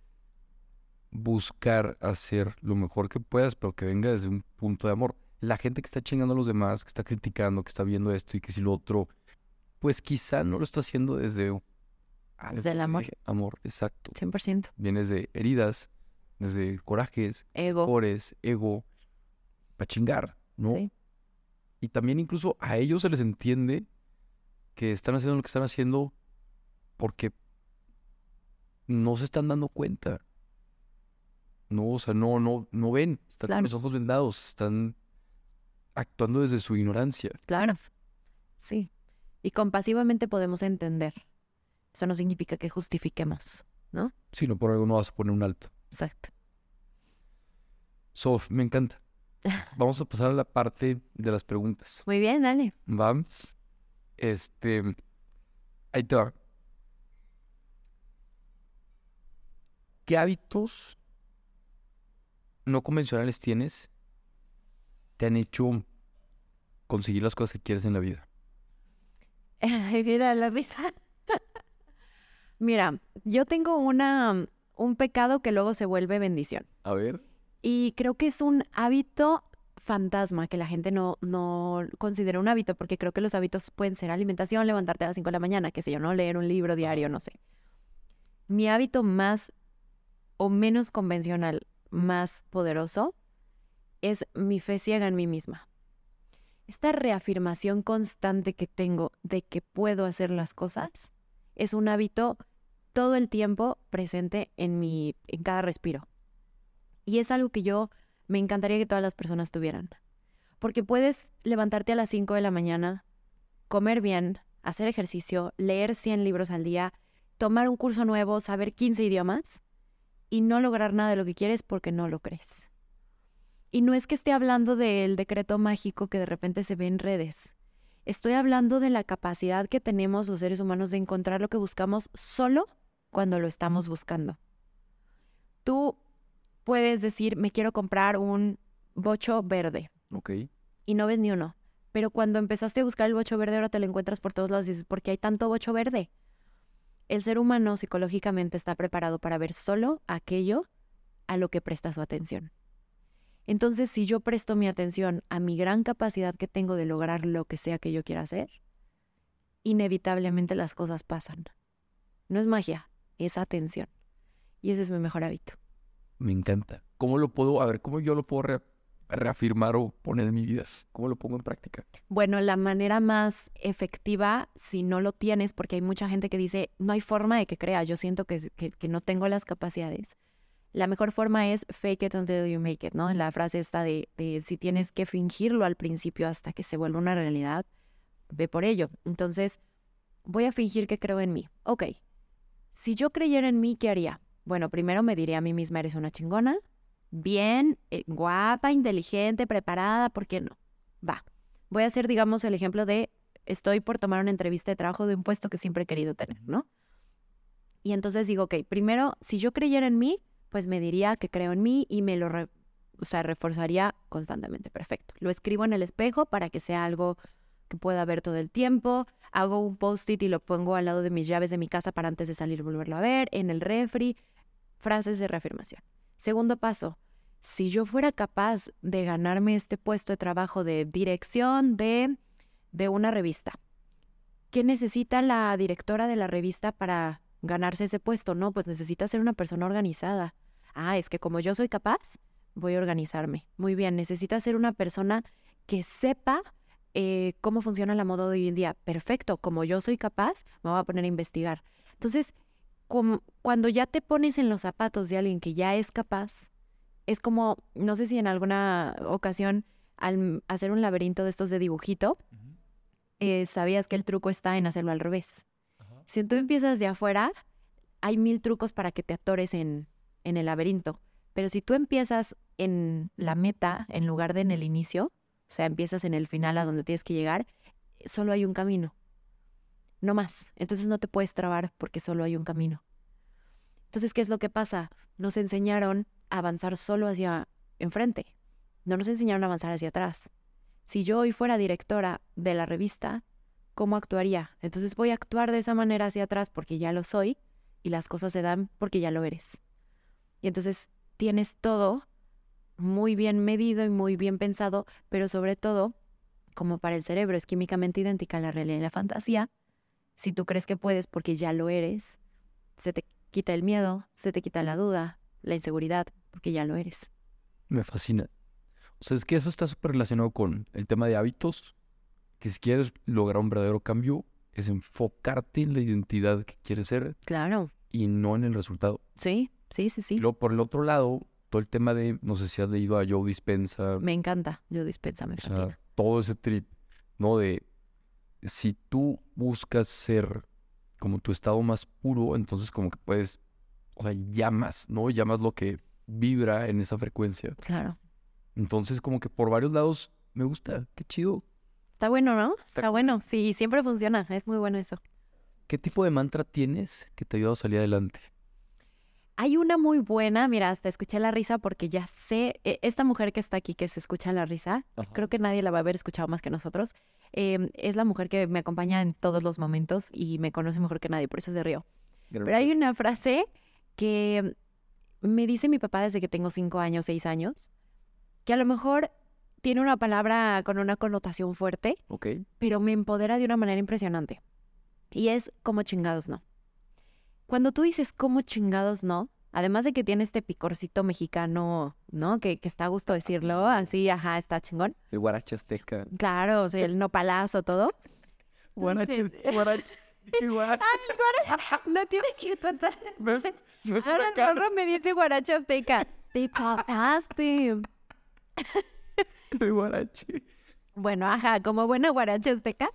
buscar hacer lo mejor que puedas, pero que venga desde un punto de amor. La gente que está chingando a los demás, que está criticando, que está viendo esto y que si lo otro, pues quizá no lo está haciendo desde algo Desde el amor. de amor, exacto. cien por ciento. Viene desde heridas, desde corajes, Ego. cores, ego, para chingar, ¿no? Sí. Y también incluso a ellos se les entiende que están haciendo lo que están haciendo porque no se están dando cuenta. No, o sea, no, no, no ven, están Claro. con los ojos vendados, están actuando desde su ignorancia. Claro. Sí. Y compasivamente podemos entender. Eso no significa que justifiquemos, ¿no? Si no, por algo no vas a poner un alto. Exacto. Sof, me encanta. Vamos a pasar a la parte de las preguntas. Muy bien, dale. ¿Va? Este, ahí te va. ¿Qué hábitos no convencionales tienes te han hecho conseguir las cosas que quieres en la vida? Ay, mira la risa. Mira, yo tengo una, un pecado que luego se vuelve bendición. A ver. Y creo que es un hábito fantasma que la gente no, no considera un hábito, porque creo que los hábitos pueden ser alimentación, levantarte a las cinco de la mañana, qué sé yo, no leer un libro diario, no sé. Mi hábito más o menos convencional, más poderoso, es mi fe ciega en mí misma. Esta reafirmación constante que tengo de que puedo hacer las cosas es un hábito todo el tiempo presente en mi, en cada respiro. Y es algo que yo me encantaría que todas las personas tuvieran. Porque puedes levantarte a las cinco de la mañana, comer bien, hacer ejercicio, leer cien libros al día, tomar un curso nuevo, saber quince idiomas y no lograr nada de lo que quieres porque no lo crees. Y no es que esté hablando del decreto mágico que de repente se ve en redes. Estoy hablando de la capacidad que tenemos los seres humanos de encontrar lo que buscamos solo cuando lo estamos buscando. Tú puedes decir, me quiero comprar un bocho verde. Ok. Y no ves ni uno. Pero cuando empezaste a buscar el bocho verde, ahora te lo encuentras por todos lados y dices, ¿por qué hay tanto bocho verde? El ser humano psicológicamente está preparado para ver solo aquello a lo que presta su atención. Entonces, si yo presto mi atención a mi gran capacidad que tengo de lograr lo que sea que yo quiera hacer, inevitablemente las cosas pasan. No es magia, es atención. Y ese es mi mejor hábito. Me encanta. ¿Cómo lo puedo, a ver, cómo yo lo puedo re- reafirmar o poner en mi vida? ¿Cómo lo pongo en práctica? Bueno, la manera más efectiva, si no lo tienes, porque hay mucha gente que dice, no hay forma de que crea, yo siento que, que, que no tengo las capacidades. La mejor forma es fake it until you make it, ¿no? La frase esta de, de si tienes que fingirlo al principio hasta que se vuelva una realidad, ve por ello. Entonces, voy a fingir que creo en mí. Ok, si yo creyera en mí, ¿qué haría? Bueno, primero me diría a mí misma, eres una chingona, bien, eh, guapa, inteligente, preparada, ¿por qué no? Va. Voy a hacer, digamos, el ejemplo de estoy por tomar una entrevista de trabajo de un puesto que siempre he querido tener, ¿no? Y entonces digo, ok, primero, si yo creyera en mí, pues me diría que creo en mí y me lo, re- o sea, reforzaría constantemente. Perfecto. Lo escribo en el espejo para que sea algo que pueda ver todo el tiempo. Hago un post-it y lo pongo al lado de mis llaves de mi casa para antes de salir volverlo a ver, en el refri. Frases de reafirmación. Segundo paso, si yo fuera capaz de ganarme este puesto de trabajo de dirección de, de una revista, ¿qué necesita la directora de la revista para ganarse ese puesto? No, pues necesita ser una persona organizada. Ah, es que como yo soy capaz, voy a organizarme. Muy bien, necesita ser una persona que sepa eh, cómo funciona la moda de hoy en día. Perfecto, como yo soy capaz, me voy a poner a investigar. Entonces, como cuando ya te pones en los zapatos de alguien que ya es capaz, es como, no sé si en alguna ocasión al hacer un laberinto de estos de dibujito, Uh-huh. eh, sabías que el truco está en hacerlo al revés. Ajá. Si tú empiezas de afuera, hay mil trucos para que te atores en, en el laberinto. Pero si tú empiezas en la meta en lugar de en el inicio, o sea, empiezas en el final a donde tienes que llegar, solo hay un camino. No más. Entonces no te puedes trabar porque solo hay un camino. Entonces, ¿qué es lo que pasa? Nos enseñaron a avanzar solo hacia enfrente. No nos enseñaron a avanzar hacia atrás. Si yo hoy fuera directora de la revista, ¿cómo actuaría? Entonces voy a actuar de esa manera hacia atrás porque ya lo soy y las cosas se dan porque ya lo eres. Y entonces tienes todo muy bien medido y muy bien pensado, pero sobre todo, como para el cerebro es químicamente idéntica a la realidad y la fantasía, si tú crees que puedes porque ya lo eres, se te quita el miedo, se te quita la duda, la inseguridad, porque ya lo eres. Me fascina. O sea, es que eso está súper relacionado con el tema de hábitos, que si quieres lograr un verdadero cambio, es enfocarte en la identidad que quieres ser Claro, y no en el resultado. sí, sí, sí, Y sí. luego, por el otro lado, todo el tema de, no sé si has leído a Joe Dispenza, Me encanta, yo dispensa, me o fascina. sea, todo ese trip, ¿no? De si tú buscas ser como tu estado más puro, entonces como que puedes, o sea, llamas, ¿no? Llamas lo que vibra en esa frecuencia. Claro. Entonces como que por varios lados me gusta, qué chido. Está bueno, ¿no? Está Está bueno. Sí, siempre funciona. Es muy bueno eso. ¿Qué tipo de mantra tienes que te ayuda a salir adelante? Hay una muy buena, mira, hasta escuché la risa porque ya sé, e- esta mujer que está aquí que se escucha la risa, Ajá. creo que nadie la va a haber escuchado más que nosotros. em, es la mujer que me acompaña en todos los momentos y me conoce mejor que nadie, por eso se río. Pero hay una frase que me dice mi papá desde que tengo cinco años, seis años, que a lo mejor tiene una palabra con una connotación fuerte, Ok. pero me empodera de una manera impresionante. Y es como chingados no. Cuando tú dices como chingados no, además de que tiene este picorcito mexicano, ¿no? Que, que está a gusto decirlo, así, ajá, está chingón. El guarache azteca. Claro, o sea, el nopalazo, todo. Guarache, Entonces- guarache. Dije guarache. No tienes que contar. No es, no es Ahora el huracán. zorro me dice guarache azteca. Te pasaste. El guarache. Bueno, ajá, como buena guarache azteca.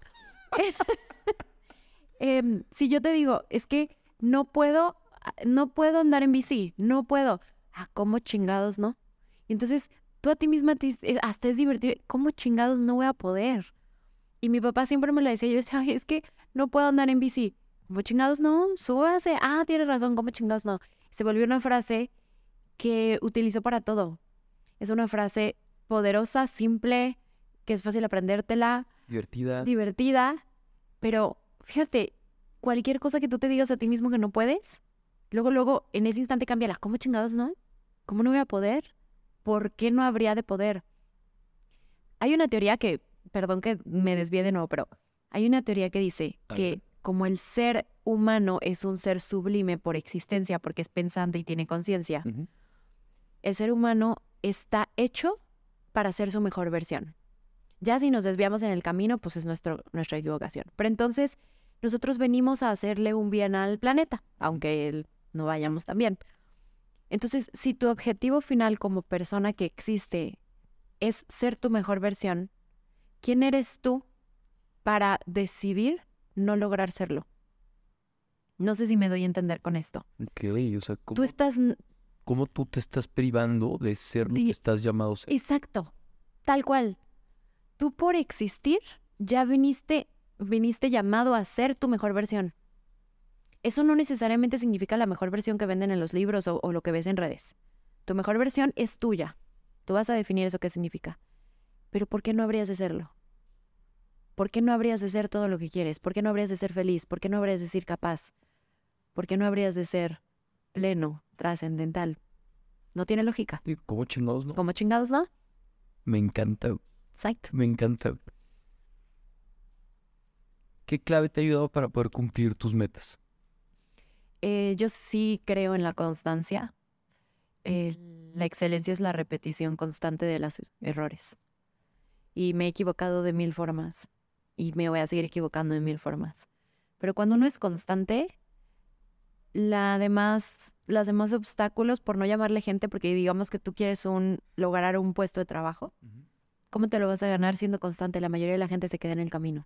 Em, si yo te digo, es que no puedo, no puedo andar en bici, no puedo. Ah, ¿cómo chingados no? Y entonces tú a ti misma te, dices, eh, hasta es divertido. ¿Cómo chingados no voy a poder? Y mi papá siempre me lo decía. Yo decía, "Ay, es que no puedo andar en bici. ¿Cómo chingados no? Súbase. Ah, tienes razón, ¿cómo chingados no? Se volvió una frase que utilizo para todo. Es una frase poderosa, simple, que es fácil aprendértela, Divertida. divertida, pero fíjate, cualquier cosa que tú te digas a ti mismo que no puedes, luego, luego, en ese instante cámbiala. ¿Cómo chingados no? ¿Cómo no voy a poder? ¿Por qué no habría de poder? Hay una teoría que, perdón que me desvíe de nuevo, pero hay una teoría que dice A que ver. como el ser humano es un ser sublime por existencia, porque es pensante y tiene conciencia, Ujú. el ser humano está hecho para ser su mejor versión. Ya si nos desviamos en el camino, pues es nuestro, nuestra equivocación. Pero entonces nosotros venimos a hacerle un bien al planeta, aunque él no vayamos tan bien. Entonces, si tu objetivo final como persona que existe es ser tu mejor versión, ¿quién eres tú para decidir no lograr serlo? No sé si me doy a entender con esto. Ok, o sea, ¿cómo Tú estás... cómo tú te estás privando de ser lo Di- que estás llamado a ser? Exacto, tal cual. Tú por existir ya viniste viniste llamado a ser tu mejor versión. Eso no necesariamente significa la mejor versión que venden en los libros o, o lo que ves en redes. Tu mejor versión es tuya. Tú vas a definir eso qué significa. Pero ¿por qué no habrías de serlo? ¿Por qué no habrías de ser todo lo que quieres? ¿Por qué no habrías de ser feliz? ¿Por qué no habrías de ser capaz? ¿Por qué no habrías de ser pleno, trascendental? No tiene lógica. Sí, ¿cómo chingados no? ¿Cómo chingados no? Me encanta. Exacto. Me encanta. ¿Qué clave te ha ayudado para poder cumplir tus metas? Eh, yo sí creo en la constancia. Eh, la excelencia es la repetición constante de los errores. Y me he equivocado de mil formas. Y me voy a seguir equivocando de mil formas. Pero cuando uno es constante, la demás, las demás obstáculos, por no llamarle gente, porque digamos que tú quieres un, lograr un puesto de trabajo, uh-huh. ¿Cómo te lo vas a ganar siendo constante? La mayoría de la gente se queda en el camino.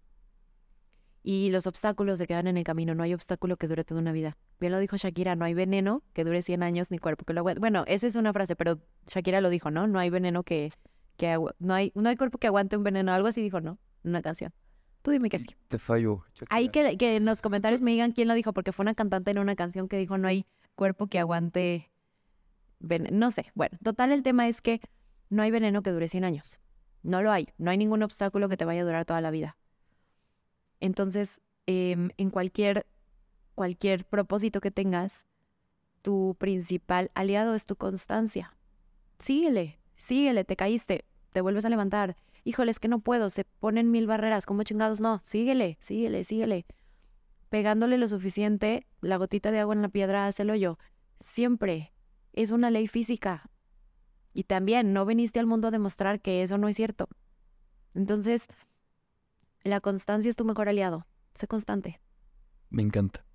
Y los obstáculos se quedan en el camino. No hay obstáculo que dure toda una vida. Bien lo dijo Shakira, no hay veneno que dure cien años ni cuerpo que lo aguante. Bueno, esa es una frase, pero Shakira lo dijo, ¿no? No hay veneno que... que agu- no, hay, no hay cuerpo que aguante un veneno. Algo así dijo, ¿no? Una canción. Tú dime que sí. Te falló, Shakira. Ahí que, que en los comentarios me digan quién lo dijo, porque fue una cantante en una canción que dijo no hay cuerpo que aguante veneno. No sé. Bueno, total, el tema es que no hay veneno que dure cien años. No lo hay. No hay ningún obstáculo que te vaya a durar toda la vida. Entonces, eh, en cualquier, cualquier propósito que tengas, tu principal aliado es tu constancia. Síguele, síguele, te caíste, te vuelves a levantar. Híjole, es que no puedo, se ponen mil barreras, ¿cómo chingados no? Síguele, síguele, síguele. Pegándole lo suficiente, la gotita de agua en la piedra hace el hoyo. Siempre, es una ley física. Y también, no viniste al mundo a demostrar que eso no es cierto. Entonces, la constancia es tu mejor aliado. Sé constante. Me encanta.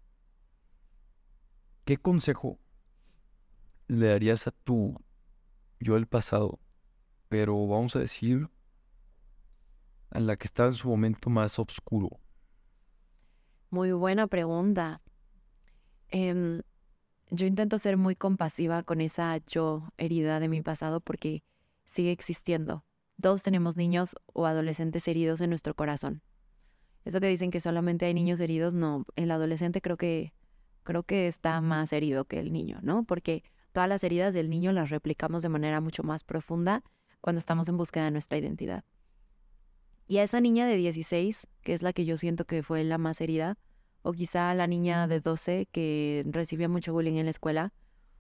¿Qué consejo le darías a tu yo del pasado, pero vamos a decir a la que estaba en su momento más oscuro? Muy buena pregunta. Eh, yo intento ser muy compasiva con esa yo herida de mi pasado porque sigue existiendo. Todos tenemos niños o adolescentes heridos en nuestro corazón. Eso que dicen que solamente hay niños heridos, no. El adolescente creo que, creo que está más herido que el niño, ¿no? Porque todas las heridas del niño las replicamos de manera mucho más profunda cuando estamos en búsqueda de nuestra identidad. Y a esa niña de dieciséis, que es la que yo siento que fue la más herida, o quizá la niña de doce que recibía mucho bullying en la escuela,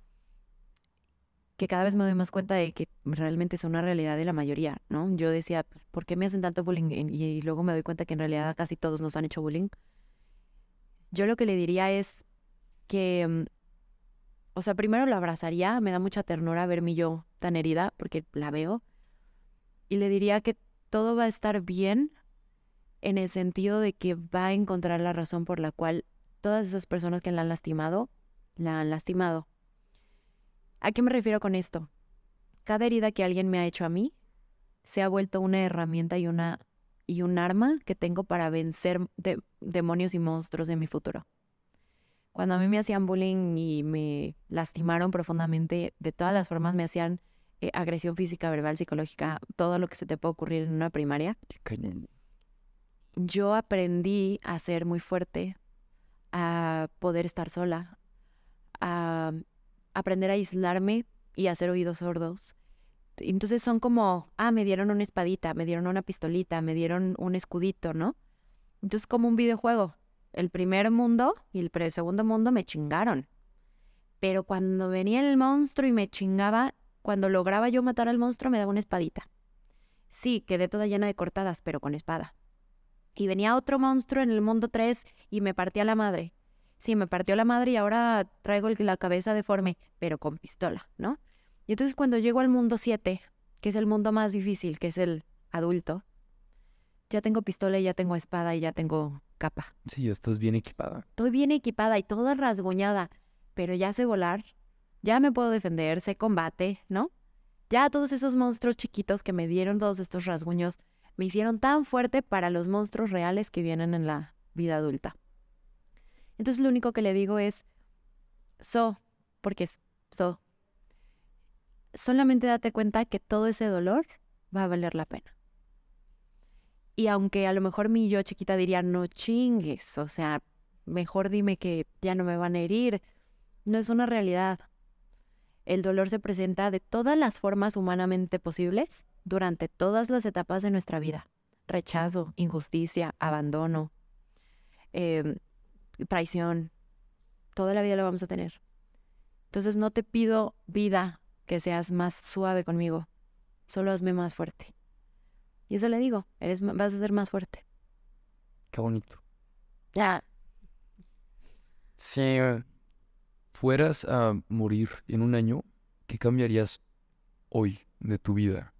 que cada vez me doy más cuenta de que realmente es una realidad de la mayoría, ¿no? Yo decía, ¿por qué me hacen tanto bullying? Y luego me doy cuenta que en realidad casi todos nos han hecho bullying. Yo lo que le diría es que, o sea, primero la abrazaría, me da mucha ternura ver mi yo tan herida, porque la veo, y le diría que todo va a estar bien en el sentido de que va a encontrar la razón por la cual todas esas personas que la han lastimado, la han lastimado. ¿A qué me refiero con esto? Cada herida que alguien me ha hecho a mí se ha vuelto una herramienta y, una, y un arma que tengo para vencer de, demonios y monstruos en mi futuro. Cuando a mí me hacían bullying y me lastimaron profundamente, de todas las formas me hacían eh, agresión física, verbal, psicológica, todo lo que se te puede ocurrir en una primaria. Yo aprendí a ser muy fuerte, a poder estar sola, a aprender a aislarme y a hacer oídos sordos. Entonces son como, ah, me dieron una espadita, me dieron una pistolita, me dieron un escudito, ¿no? Entonces como un videojuego. El primer mundo y el, el segundo mundo me chingaron. Pero cuando venía el monstruo y me chingaba, cuando lograba yo matar al monstruo me daba una espadita. Sí, quedé toda llena de cortadas, pero con espada. Y venía otro monstruo en el mundo tres y me partía la madre. Sí, me partió la madre y ahora traigo la cabeza deforme, pero con pistola, ¿no? Y entonces cuando llego al mundo siete, que es el mundo más difícil, que es el adulto, ya tengo pistola y ya tengo espada y ya tengo capa. Sí, ya estás bien equipada. Estoy bien equipada y toda rasguñada, pero ya sé volar, ya me puedo defender, sé combate, ¿no? Ya todos esos monstruos chiquitos que me dieron todos estos rasguños me hicieron tan fuerte para los monstruos reales que vienen en la vida adulta. Entonces lo único que le digo es, so, porque es so, solamente date cuenta que todo ese dolor va a valer la pena. Y aunque a lo mejor mi yo chiquita diría, no chingues, o sea, mejor dime que ya no me van a herir, no es una realidad. El dolor se presenta de todas las formas humanamente posibles durante todas las etapas de nuestra vida. Rechazo, injusticia, abandono, eh, traición, toda la vida lo vamos a tener. Entonces no te pido, vida, que seas más suave conmigo, solo hazme más fuerte. Y eso le digo, eres, vas a ser más fuerte. Qué bonito. Ya. Si eh, fueras a morir en un año, ¿qué cambiarías hoy de tu vida?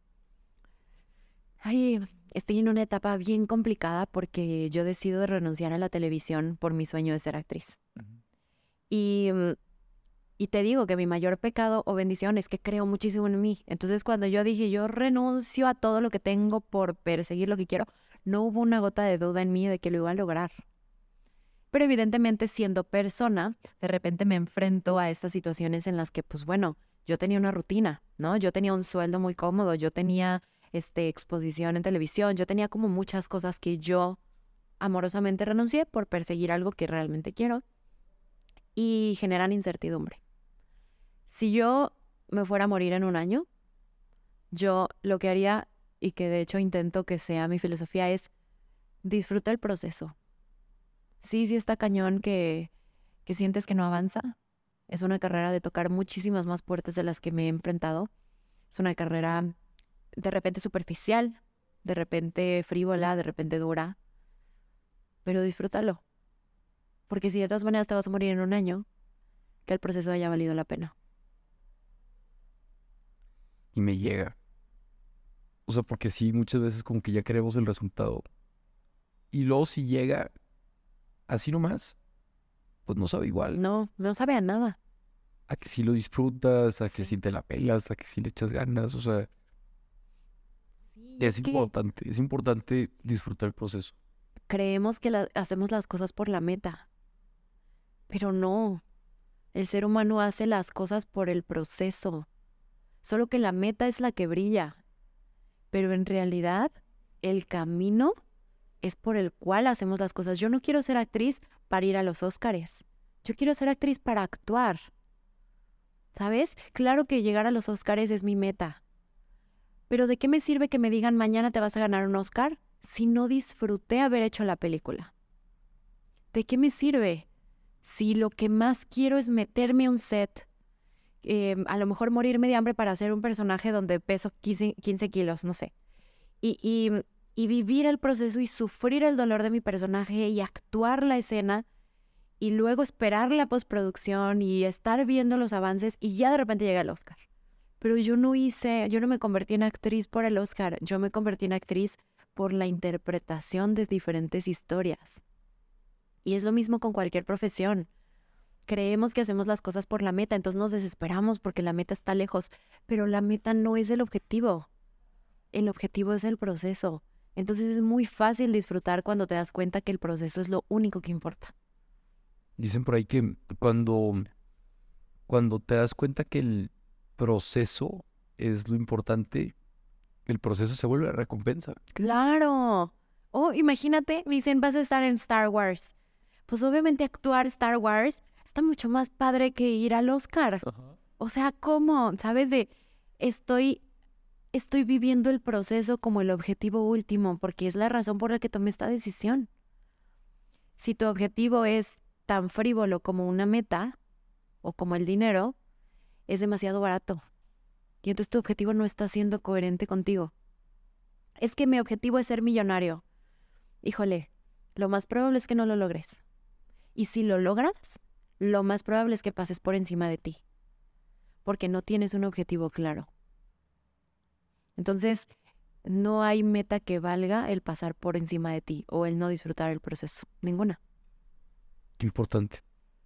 Ay, estoy en una etapa bien complicada porque yo decido de renunciar a la televisión por mi sueño de ser actriz. Uh-huh. Y, y te digo que mi mayor pecado o bendición es que creo muchísimo en mí. Entonces cuando yo dije, yo renuncio a todo lo que tengo por perseguir lo que quiero, no hubo una gota de duda en mí de que lo iba a lograr. Pero evidentemente siendo persona, de repente me enfrento a estas situaciones en las que, pues bueno, yo tenía una rutina, ¿no? Yo tenía un sueldo muy cómodo, yo tenía este, exposición en televisión, yo tenía como muchas cosas que yo amorosamente renuncié por perseguir algo que realmente quiero y generan incertidumbre. Si yo me fuera a morir en un año, yo lo que haría, y que de hecho intento que sea mi filosofía, es disfruta el proceso. Sí, sí está cañón que, que sientes que no avanza. Es una carrera de tocar muchísimas más puertas de las que me he enfrentado. Es una carrera de repente superficial, de repente frívola, de repente dura. Pero disfrútalo. Porque si de todas maneras te vas a morir en un año, que el proceso haya valido la pena. Y me llega. O sea, porque sí, muchas veces como que ya queremos el resultado. Y luego si llega así nomás, pues no sabe igual. No, no sabe a nada. A que sí lo disfrutas, a que Sí. sí te la pelas, a que sí le echas ganas, o sea, Sí, es es que importante, es importante disfrutar el proceso. creemos que la- hacemos las cosas por la meta, pero no. El ser humano hace las cosas por el proceso. Solo que la meta es la que brilla. Pero en realidad, el camino es por el cual hacemos las cosas. Yo no quiero ser actriz para ir a los Óscares. Yo quiero ser actriz para actuar. ¿Sabes? Claro que llegar a los Óscares es mi meta. Pero ¿de qué me sirve que me digan mañana te vas a ganar un Óscar si no disfruté haber hecho la película? ¿De qué me sirve si lo que más quiero es meterme a un set, eh, a lo mejor morirme de hambre para hacer un personaje donde peso quince, quince kilos, no sé, y, y, y vivir el proceso y sufrir el dolor de mi personaje y actuar la escena y luego esperar la postproducción y estar viendo los avances y ya de repente llega el Óscar? Pero yo no hice, yo no me convertí en actriz por el Óscar, yo me convertí en actriz por la interpretación de diferentes historias. Y es lo mismo con cualquier profesión. Creemos que hacemos las cosas por la meta, entonces nos desesperamos porque la meta está lejos, pero la meta no es el objetivo. El objetivo es el proceso. Entonces es muy fácil disfrutar cuando te das cuenta que el proceso es lo único que importa. Dicen por ahí que cuando, cuando te das cuenta que el proceso es lo importante, el proceso se vuelve la recompensa. ¡Claro! Oh, imagínate, me dicen, vas a estar en Star Wars. Pues obviamente actuar Star Wars está mucho más padre que ir al Oscar. Ajá. O sea, ¿cómo? ¿Sabes? De estoy, estoy viviendo el proceso como el objetivo último, porque es la razón por la que tomé esta decisión. Si tu objetivo es tan frívolo como una meta o como el dinero, es demasiado barato. Y entonces tu objetivo no está siendo coherente contigo. Es que mi objetivo es ser millonario. Híjole, lo más probable es que no lo logres. Y si lo logras, lo más probable es que pases por encima de ti, porque no tienes un objetivo claro. Entonces, no hay meta que valga el pasar por encima de ti o el no disfrutar el proceso. Ninguna. Qué importante.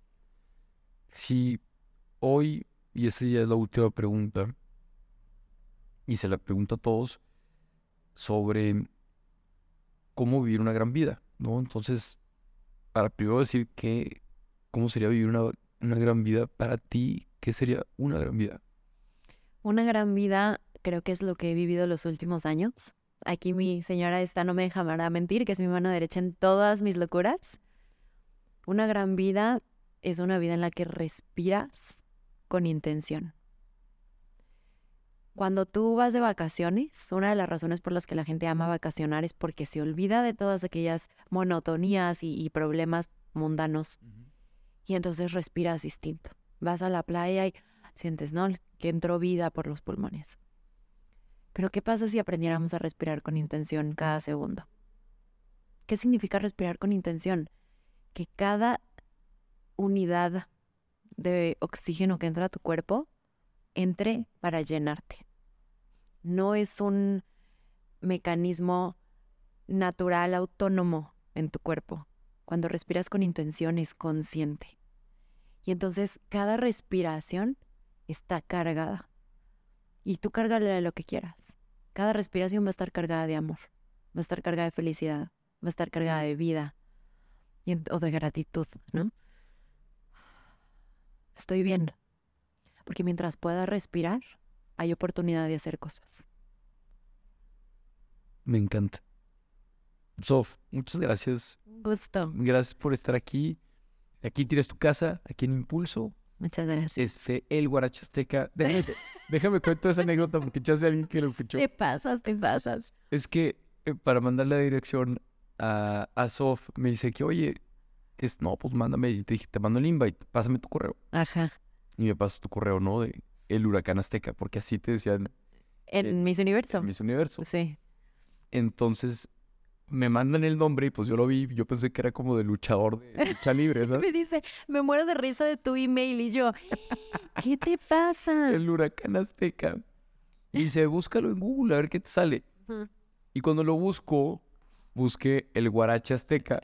Si hoy, y esa ya es la última pregunta, y se la pregunto a todos, sobre cómo vivir una gran vida, ¿no? Entonces, para primero decir que, cómo sería vivir una, una gran vida para ti, ¿qué sería una gran vida? Una gran vida creo que es lo que he vivido los últimos años. aquí mi señora esta no me dejará mentir, que es mi mano derecha en todas mis locuras. Una gran vida es una vida en la que respiras con intención. Cuando tú vas de vacaciones, una de las razones por las que la gente ama vacacionar es porque se olvida de todas aquellas monotonías y, y problemas mundanos. Uh-huh. Y entonces respiras distinto. Vas a la playa y sientes, ¿no?, que entró vida por los pulmones. Pero ¿qué pasa si aprendiéramos a respirar con intención cada segundo? ¿Qué significa respirar con intención? Que cada unidad de oxígeno que entra a tu cuerpo entre para llenarte. No es un mecanismo natural, autónomo en tu cuerpo. Cuando respiras con intención es consciente. Y entonces cada respiración está cargada. Y tú cárgale lo que quieras. Cada respiración va a estar cargada de amor. Va a estar cargada de felicidad. Va a estar cargada de vida. Y en, o de gratitud, ¿no? Estoy bien. Porque mientras pueda respirar, hay oportunidad de hacer cosas. Me encanta. Sof, muchas gracias. Un gusto. Gracias por estar aquí. Aquí tienes tu casa, aquí en Impulso. Muchas gracias. Este, el Guaracha Azteca. Déjame, déjame contar esa anécdota porque echaste a alguien que lo escuchó. Te pasas, te pasas. Es que eh, para mandar la dirección a, a Sof, me dice que, oye, es, no, pues mándame. Y te dije, te mando el invite, pásame tu correo. Ajá. Y me pasas tu correo, ¿no? De el Huracán Azteca, porque así te decían. En eh, Miss Universo. En Miss Universo. Sí. Entonces me mandan el nombre y pues yo lo vi. Yo pensé que era como de luchador de lucha libre, ¿sabes? Me dice, me muero de risa de tu email. Y yo, ¿qué te pasa? El Huracán Azteca. Y dice, búscalo en Google a ver qué te sale. Uh-huh. Y cuando lo busco, busqué el Guaracha Azteca.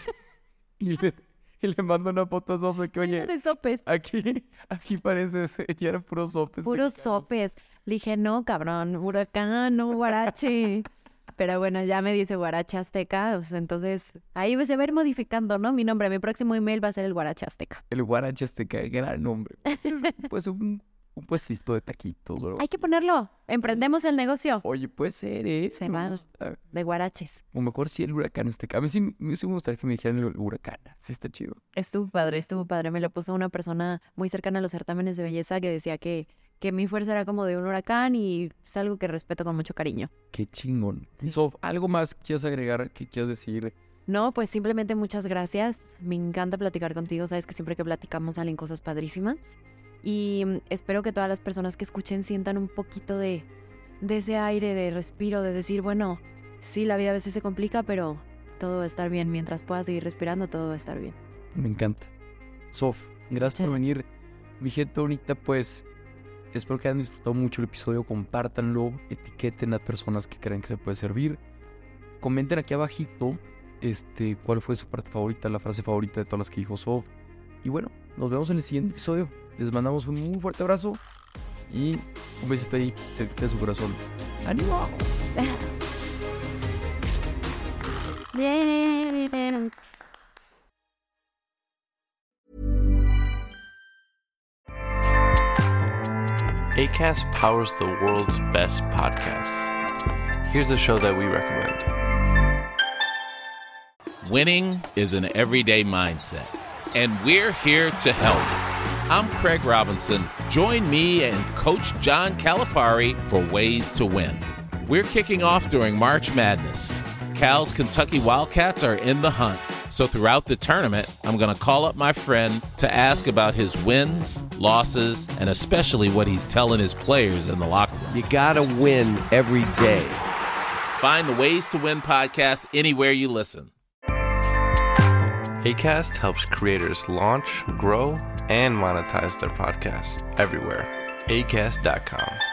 y, le, y le mando una foto a Sof de que, oye, de sopes. Aquí, aquí parece ser, ya eran puros sopes. Puros sopes. Le dije, no, cabrón, huracán, no guarache. Pero bueno, ya me dice Guaracha Azteca, pues entonces ahí se va a ir modificando, ¿no? Mi nombre, mi próximo email va a ser el Guaracha Azteca. El Guaracha Azteca, gran nombre. Pues un, un puestito de taquitos. ¿Verdad? Hay que ponerlo, emprendemos el negocio. Oye, puede ser, ¿eh? Se van de guaraches. O mejor sí el Huracán Azteca. A mí sí, me sí me gustaría que me dijeran el Huracán. Sí está chido. Estuvo padre, estuvo padre. Me lo puso una persona muy cercana a los certámenes de belleza que decía que... que mi fuerza era como de un huracán y es algo que respeto con mucho cariño. Qué chingón. Sí. Sof, ¿algo más quieres agregar, que quieres decir? No, pues simplemente muchas gracias. Me encanta platicar contigo. Sabes que siempre que platicamos salen cosas padrísimas. Y espero que todas las personas que escuchen sientan un poquito de, de ese aire, de respiro, de decir, bueno, sí, la vida a veces se complica, pero todo va a estar bien. Mientras puedas seguir respirando, todo va a estar bien. Me encanta. Sof, gracias por venir. Mi gente bonita, pues... espero que hayan disfrutado mucho el episodio, compártanlo, etiqueten a personas que crean que les puede servir. Comenten aquí abajito este, cuál fue su parte favorita, la frase favorita de todas las que dijo Sof. Y bueno, nos vemos en el siguiente episodio. Les mandamos un muy fuerte abrazo y un besito ahí cerca de su corazón. ¡Ánimo! Acast powers the world's best podcasts. Here's a show that we recommend. Winning is an everyday mindset, and we're here to help. I'm Craig Robinson. Join me and Coach John Calipari for Ways to Win. We're kicking off during March Madness. Cal's Kentucky Wildcats are in the hunt. So throughout the tournament, I'm going to call up my friend to ask about his wins, losses, and especially what he's telling his players in the locker room. You got to win every day. Find the Ways to Win podcast anywhere you listen. Acast helps creators launch, grow, and monetize their podcasts everywhere. acast dot com.